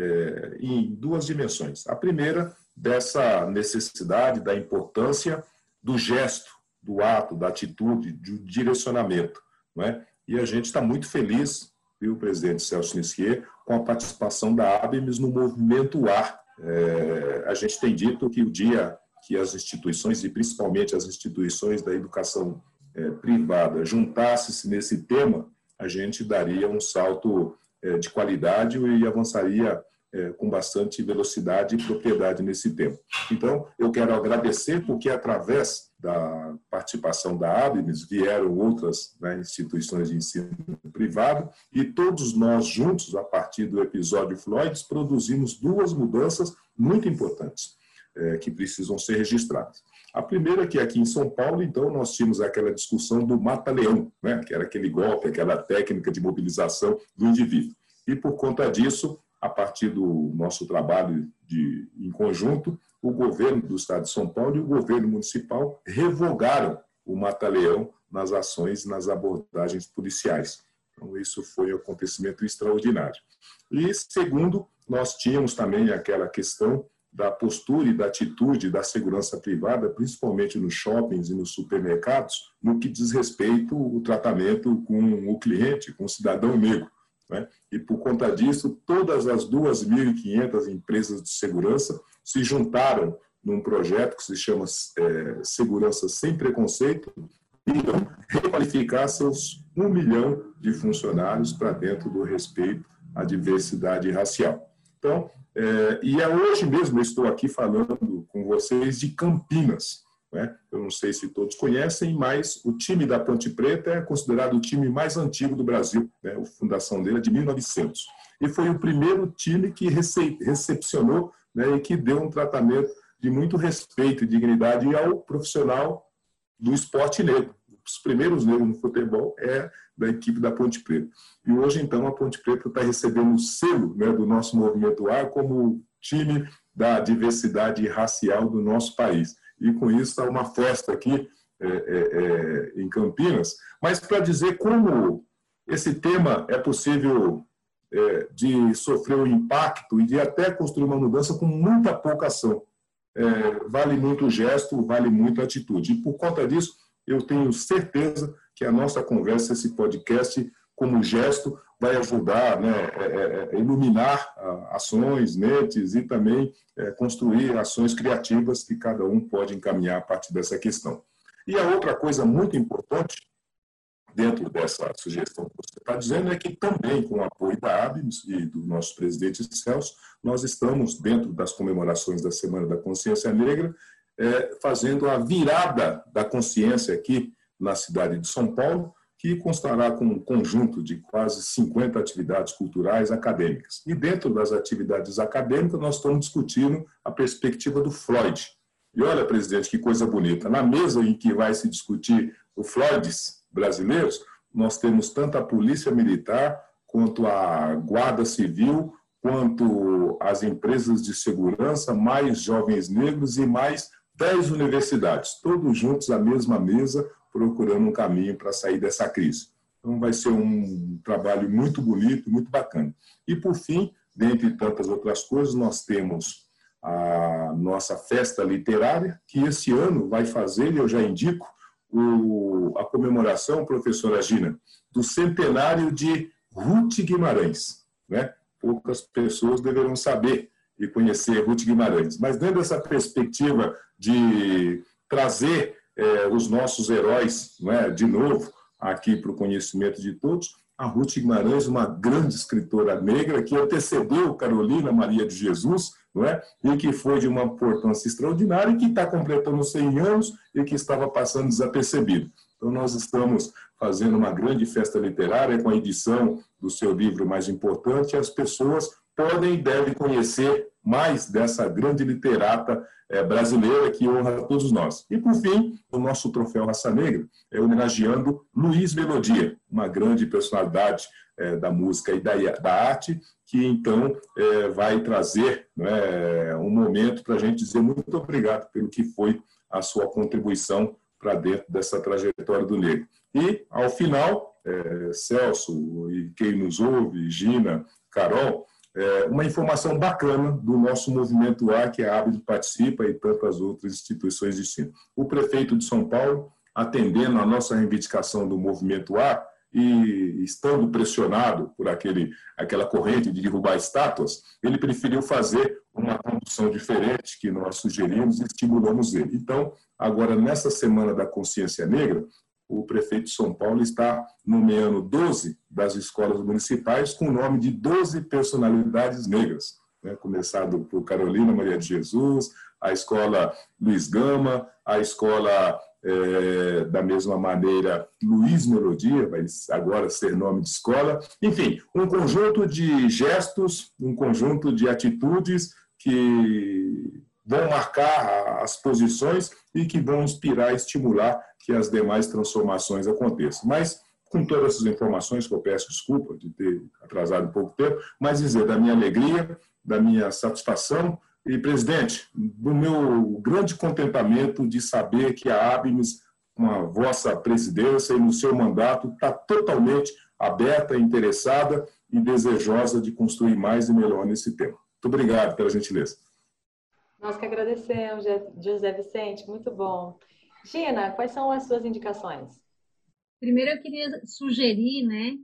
é, em duas dimensões. A primeira, dessa necessidade, da importância do gesto, do ato, da atitude, do direcionamento, não é? E a gente está muito feliz, viu, presidente Celso Nisquier, com a participação da ABEMES no movimento A. É, a gente tem dito que o dia que as instituições, e principalmente as instituições da educação é, privada, juntassem-se nesse tema, a gente daria um salto é, de qualidade e avançaria é, com bastante velocidade e propriedade nesse tema. Então, eu quero agradecer, porque através da participação da ABEMES vieram outras, né, instituições de ensino privado, e todos nós juntos, a partir do episódio Floyd, produzimos duas mudanças muito importantes, é, que precisam ser registradas. A primeira é que aqui em São Paulo, então, nós tínhamos aquela discussão do mata-leão, né, que era aquele golpe, aquela técnica de mobilização do indivíduo. E por conta disso, a partir do nosso trabalho de, em conjunto, o governo do Estado de São Paulo e o governo municipal revogaram o mata-leão nas ações, nas abordagens policiais. Então, isso foi um acontecimento extraordinário. E, segundo, nós tínhamos também aquela questão da postura e da atitude da segurança privada, principalmente nos shoppings e nos supermercados, no que diz respeito ao tratamento com o cliente, com o cidadão negro, né? E, por conta disso, todas as duas mil e quinhentas empresas de segurança se juntaram num projeto que se chama é, Segurança Sem Preconceito e então requalificar seus um milhão de funcionários para dentro do respeito à diversidade racial. Então, é, e é hoje mesmo eu estou aqui falando com vocês de Campinas, né? Eu não sei se todos conhecem, mas o time da Ponte Preta é considerado o time mais antigo do Brasil, né? A fundação dele é de mil e novecentos. E foi o primeiro time que rece recepcionou, né, e que deu um tratamento de muito respeito e dignidade ao profissional do esporte negro. Os primeiros negros no futebol é da equipe da Ponte Preta. E hoje, então, a Ponte Preta está recebendo o selo, né, do nosso movimento A como time da diversidade racial do nosso país. E com isso está uma festa aqui é, é, é, em Campinas. Mas para dizer como esse tema é possível é, de sofrer um impacto e de até construir uma mudança com muita pouca ação. É, vale muito o gesto, vale muito a atitude. E por conta disso, eu tenho certeza que a nossa conversa, esse podcast, como gesto, vai ajudar, né, a iluminar ações, mentes e também construir ações criativas que cada um pode encaminhar a partir dessa questão. E a outra coisa muito importante, dentro dessa sugestão que você está dizendo, é que também, com o apoio da ABEMES e do nosso presidente Celso, nós estamos, dentro das comemorações da Semana da Consciência Negra, é, fazendo a virada da consciência aqui na cidade de São Paulo, que constará com um conjunto de quase cinquenta atividades culturais acadêmicas. E dentro das atividades acadêmicas, nós estamos discutindo a perspectiva do Floyd. E olha, presidente, que coisa bonita. Na mesa em que vai se discutir o Floyds brasileiros, nós temos tanto a Polícia Militar, quanto a Guarda Civil, quanto as empresas de segurança, mais jovens negros e mais dez universidades, todos juntos à mesma mesa, procurando um caminho para sair dessa crise. Então, vai ser um trabalho muito bonito, muito bacana. E, por fim, dentre tantas outras coisas, nós temos a nossa festa literária, que esse ano vai fazer, e eu já indico, o, a comemoração, professora Gina, do centenário de Ruth Guimarães, né? Poucas pessoas deverão saber e conhecer Ruth Guimarães, mas dentro dessa perspectiva de trazer É, os nossos heróis, não é, de novo aqui para o conhecimento de todos, a Ruth Guimarães, uma grande escritora negra que antecedeu Carolina Maria de Jesus, não é? E que foi de uma importância extraordinária e que está completando cem anos e que estava passando desapercebido. Então, nós estamos fazendo uma grande festa literária com a edição do seu livro mais importante, e as pessoas podem e devem conhecer mais dessa grande literata é, brasileira que honra todos nós. E, por fim, o nosso troféu Raça Negra é homenageando Luiz Melodia, uma grande personalidade é, da música e da, da arte, que, então, é, vai trazer né, um momento para a gente dizer muito obrigado pelo que foi a sua contribuição para dentro dessa trajetória do negro. E, ao final, é, Celso e quem nos ouve, Gina, Carol, é, uma informação bacana do nosso movimento A, que a ABID participa e tantas outras instituições de ensino. O prefeito de São Paulo, atendendo a nossa reivindicação do movimento A e estando pressionado por aquele, aquela corrente de derrubar estátuas, ele preferiu fazer uma condução diferente que nós sugerimos e estimulamos ele. Então, agora, nessa Semana da Consciência Negra, o prefeito de São Paulo está nomeando doze das escolas municipais com o nome de doze personalidades negras, né? Começado por Carolina Maria de Jesus, a escola Luiz Gama, a escola, é, da mesma maneira, Luiz Melodia, vai agora ser nome de escola. Enfim, um conjunto de gestos, um conjunto de atitudes que vão marcar as posições e que vão inspirar e estimular que as demais transformações aconteçam. Mas, com todas essas informações, que eu peço desculpa de ter atrasado um pouco tempo, mas dizer da minha alegria, da minha satisfação e, presidente, do meu grande contentamento de saber que a ABIMES, com a vossa presidência e no seu mandato, está totalmente aberta, interessada e desejosa de construir mais e melhor nesse tema. Muito obrigado pela gentileza. Nós que agradecemos, José Vicente, muito bom. Gina, quais são as suas indicações? Primeiro eu queria sugerir, né,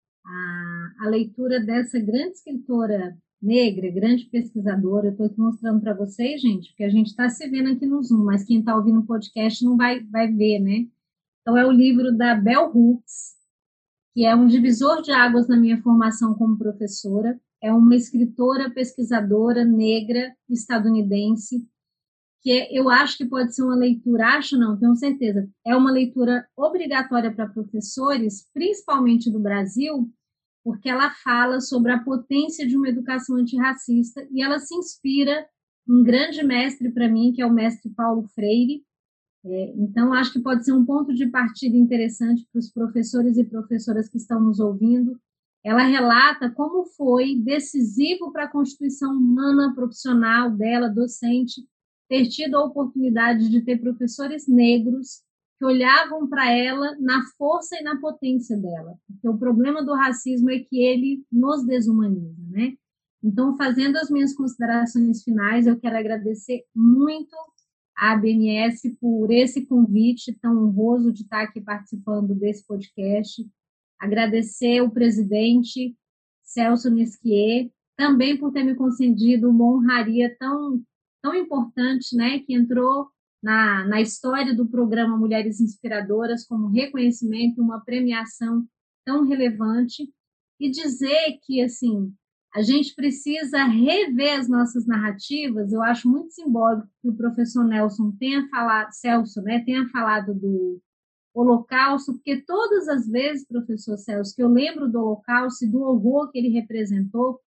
a, a leitura dessa grande escritora negra, grande pesquisadora. Eu estou aqui mostrando para vocês, gente, porque a gente está se vendo aqui no Zoom, mas quem está ouvindo o podcast não vai, vai ver, né? Então é o livro da Bell Hooks, que é um divisor de águas na minha formação como professora. É uma escritora, pesquisadora negra estadunidense, que eu acho que pode ser uma leitura, acho não, tenho certeza, é uma leitura obrigatória para professores, principalmente do Brasil, porque ela fala sobre a potência de uma educação antirracista e ela se inspira em um grande mestre para mim, que é o mestre Paulo Freire. É, então, acho que pode ser um ponto de partida interessante para os professores e professoras que estão nos ouvindo. Ela relata como foi decisivo para a constituição humana profissional dela, docente, ter tido a oportunidade de ter professores negros que olhavam para ela na força e na potência dela. Porque o problema do racismo é que ele nos desumaniza, né? Então, fazendo as minhas considerações finais, eu quero agradecer muito à A B M S por esse convite tão honroso de estar aqui participando desse podcast. Agradecer o presidente Celso Nisquier, também por ter me concedido uma honraria tão, tão importante, né, que entrou na, na história do programa Mulheres Inspiradoras como reconhecimento, uma premiação tão relevante, e dizer que, assim, a gente precisa rever as nossas narrativas. Eu acho muito simbólico que o professor Nelson tenha falado, Celso, né, tenha falado do Holocausto, porque todas as vezes, professor Celso, que eu lembro do Holocausto e do horror que ele representou,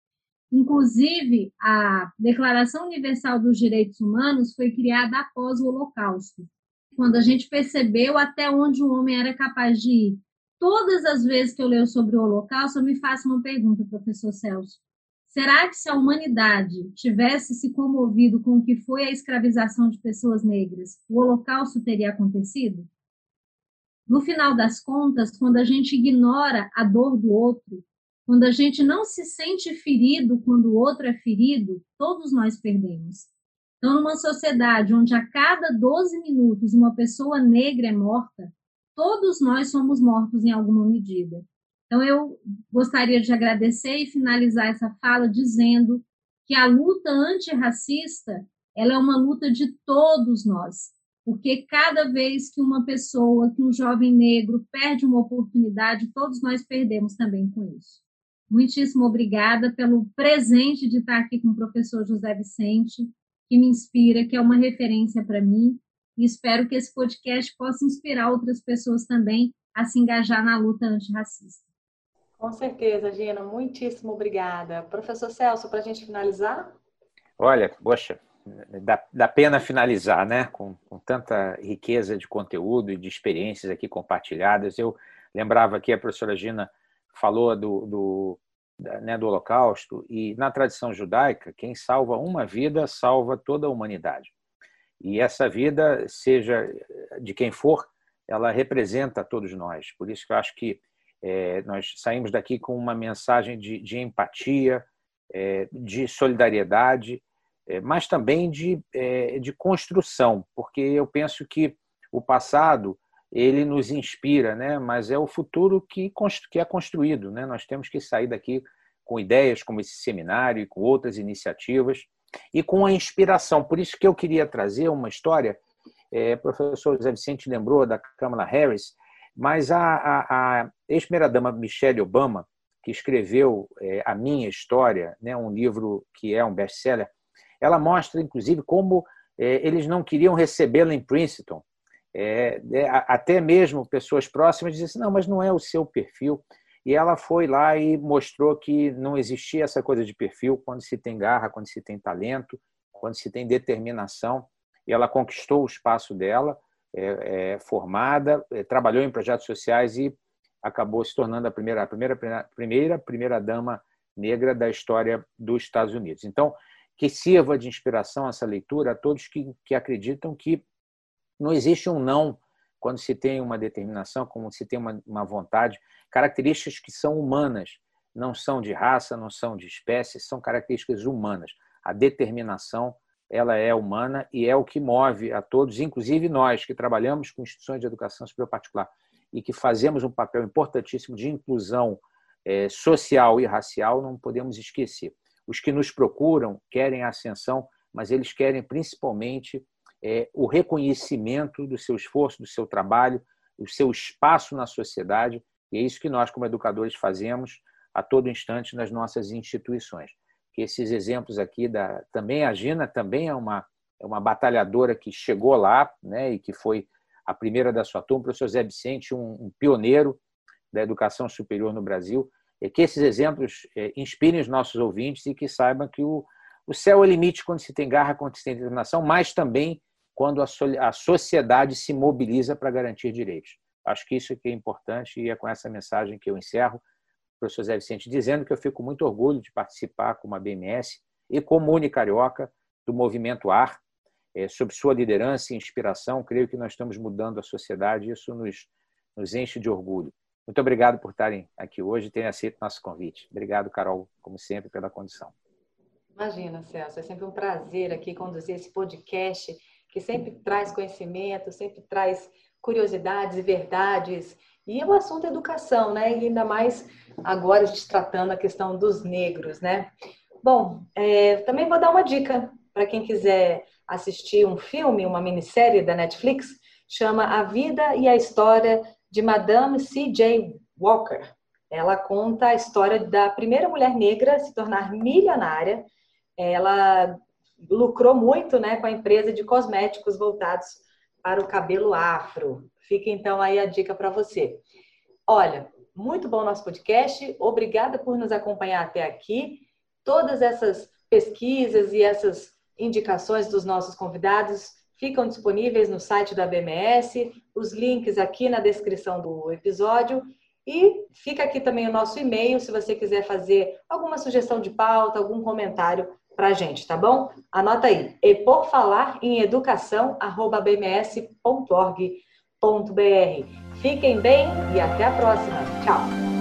inclusive a Declaração Universal dos Direitos Humanos foi criada após o Holocausto, quando a gente percebeu até onde o homem era capaz de ir. Todas as vezes que eu leio sobre o Holocausto, eu me faço uma pergunta, professor Celso. Será que se a humanidade tivesse se comovido com o que foi a escravização de pessoas negras, o Holocausto teria acontecido? No final das contas, quando a gente ignora a dor do outro, quando a gente não se sente ferido quando o outro é ferido, todos nós perdemos. Então, numa sociedade onde a cada doze minutos uma pessoa negra é morta, todos nós somos mortos em alguma medida. Então, eu gostaria de agradecer e finalizar essa fala dizendo que a luta antirracista ela é uma luta de todos nós, porque cada vez que uma pessoa, que um jovem negro perde uma oportunidade, todos nós perdemos também com isso. Muitíssimo obrigada pelo presente de estar aqui com o professor José Vicente, que me inspira, que é uma referência para mim, e espero que esse podcast possa inspirar outras pessoas também a se engajar na luta antirracista. Com certeza, Gina, muitíssimo obrigada. Professor Celso, para a gente finalizar? Olha, poxa, dá, dá pena finalizar, né? Com, com tanta riqueza de conteúdo e de experiências aqui compartilhadas. Eu lembrava que a professora Gina falou do, do, né, do Holocausto, e na tradição judaica, quem salva uma vida, salva toda a humanidade. E essa vida, seja de quem for, ela representa todos nós. Por isso que eu acho que é, nós saímos daqui com uma mensagem de, de empatia, é, de solidariedade, é, mas também de, é, de construção, porque eu penso que o passado ele nos inspira, né? Mas é o futuro que, que é construído, né? Nós temos que sair daqui com ideias como esse seminário e com outras iniciativas, e com a inspiração. Por isso que eu queria trazer uma história, é, o professor José Vicente lembrou da Kamala Harris, mas a, a, a ex-primeira-dama Michelle Obama, que escreveu é, A Minha História, né, um livro que é um best-seller, ela mostra, inclusive, como é, eles não queriam recebê-la em Princeton. É, é, até mesmo pessoas próximas diziam assim, não, mas não é o seu perfil. E ela foi lá e mostrou que não existia essa coisa de perfil quando se tem garra, quando se tem talento, quando se tem determinação. E ela conquistou o espaço dela, é, é, formada, é, trabalhou em projetos sociais e acabou se tornando a primeira, a primeira, primeira, primeira dama negra da história dos Estados Unidos. Então, que sirva de inspiração essa leitura a todos que, que acreditam que não existe um não quando se tem uma determinação, como se tem uma, uma vontade, características que são humanas, não são de raça, não são de espécie, são características humanas. A determinação, ela é humana e é o que move a todos, inclusive nós que trabalhamos com instituições de educação superior particular e que fazemos um papel importantíssimo de inclusão é, social e racial, não podemos esquecer. Os que nos procuram querem a ascensão, mas eles querem principalmente É, o reconhecimento do seu esforço, do seu trabalho, do seu espaço na sociedade, e é isso que nós, como educadores, fazemos a todo instante nas nossas instituições. Que esses exemplos aqui, da, também a Gina também é uma, é uma batalhadora que chegou lá, né, e que foi a primeira da sua turma, o professor Zé Vicente, um, um pioneiro da educação superior no Brasil, é que esses exemplos é, inspirem os nossos ouvintes e que saibam que o, o céu é o limite quando se tem garra, quando se tem determinação, mas também quando a sociedade se mobiliza para garantir direitos. Acho que isso que é importante e é com essa mensagem que eu encerro. O professor Zé Vicente dizendo que eu fico muito orgulho de participar como a B M S e como Unicarioca do Movimento A R, é, sob sua liderança e inspiração. Creio que nós estamos mudando a sociedade e isso nos, nos enche de orgulho. Muito obrigado por estarem aqui hoje e terem aceito nosso convite. Obrigado, Carol, como sempre, pela condição. Imagina, Celso, é sempre um prazer aqui conduzir esse podcast que sempre traz conhecimento, sempre traz curiosidades e verdades. E o assunto é educação, né? E ainda mais agora a gente tratando a questão dos negros, né? Bom, é, também vou dar uma dica para quem quiser assistir um filme, uma minissérie da Netflix, chama A Vida e a História de Madame C J Walker. Ela conta a história da primeira mulher negra a se tornar milionária. Ela lucrou muito, né, com a empresa de cosméticos voltados para o cabelo afro. Fica então aí a dica para você. Olha, muito bom nosso podcast. Obrigada por nos acompanhar até aqui. Todas essas pesquisas e essas indicações dos nossos convidados ficam disponíveis no site da B M S, os links aqui na descrição do episódio. E fica aqui também o nosso e-mail, se você quiser fazer alguma sugestão de pauta, algum comentário para a gente, tá bom? Anota aí, e por falar em educação, arroba b m s ponto org ponto b r. Fiquem bem e até a próxima. Tchau!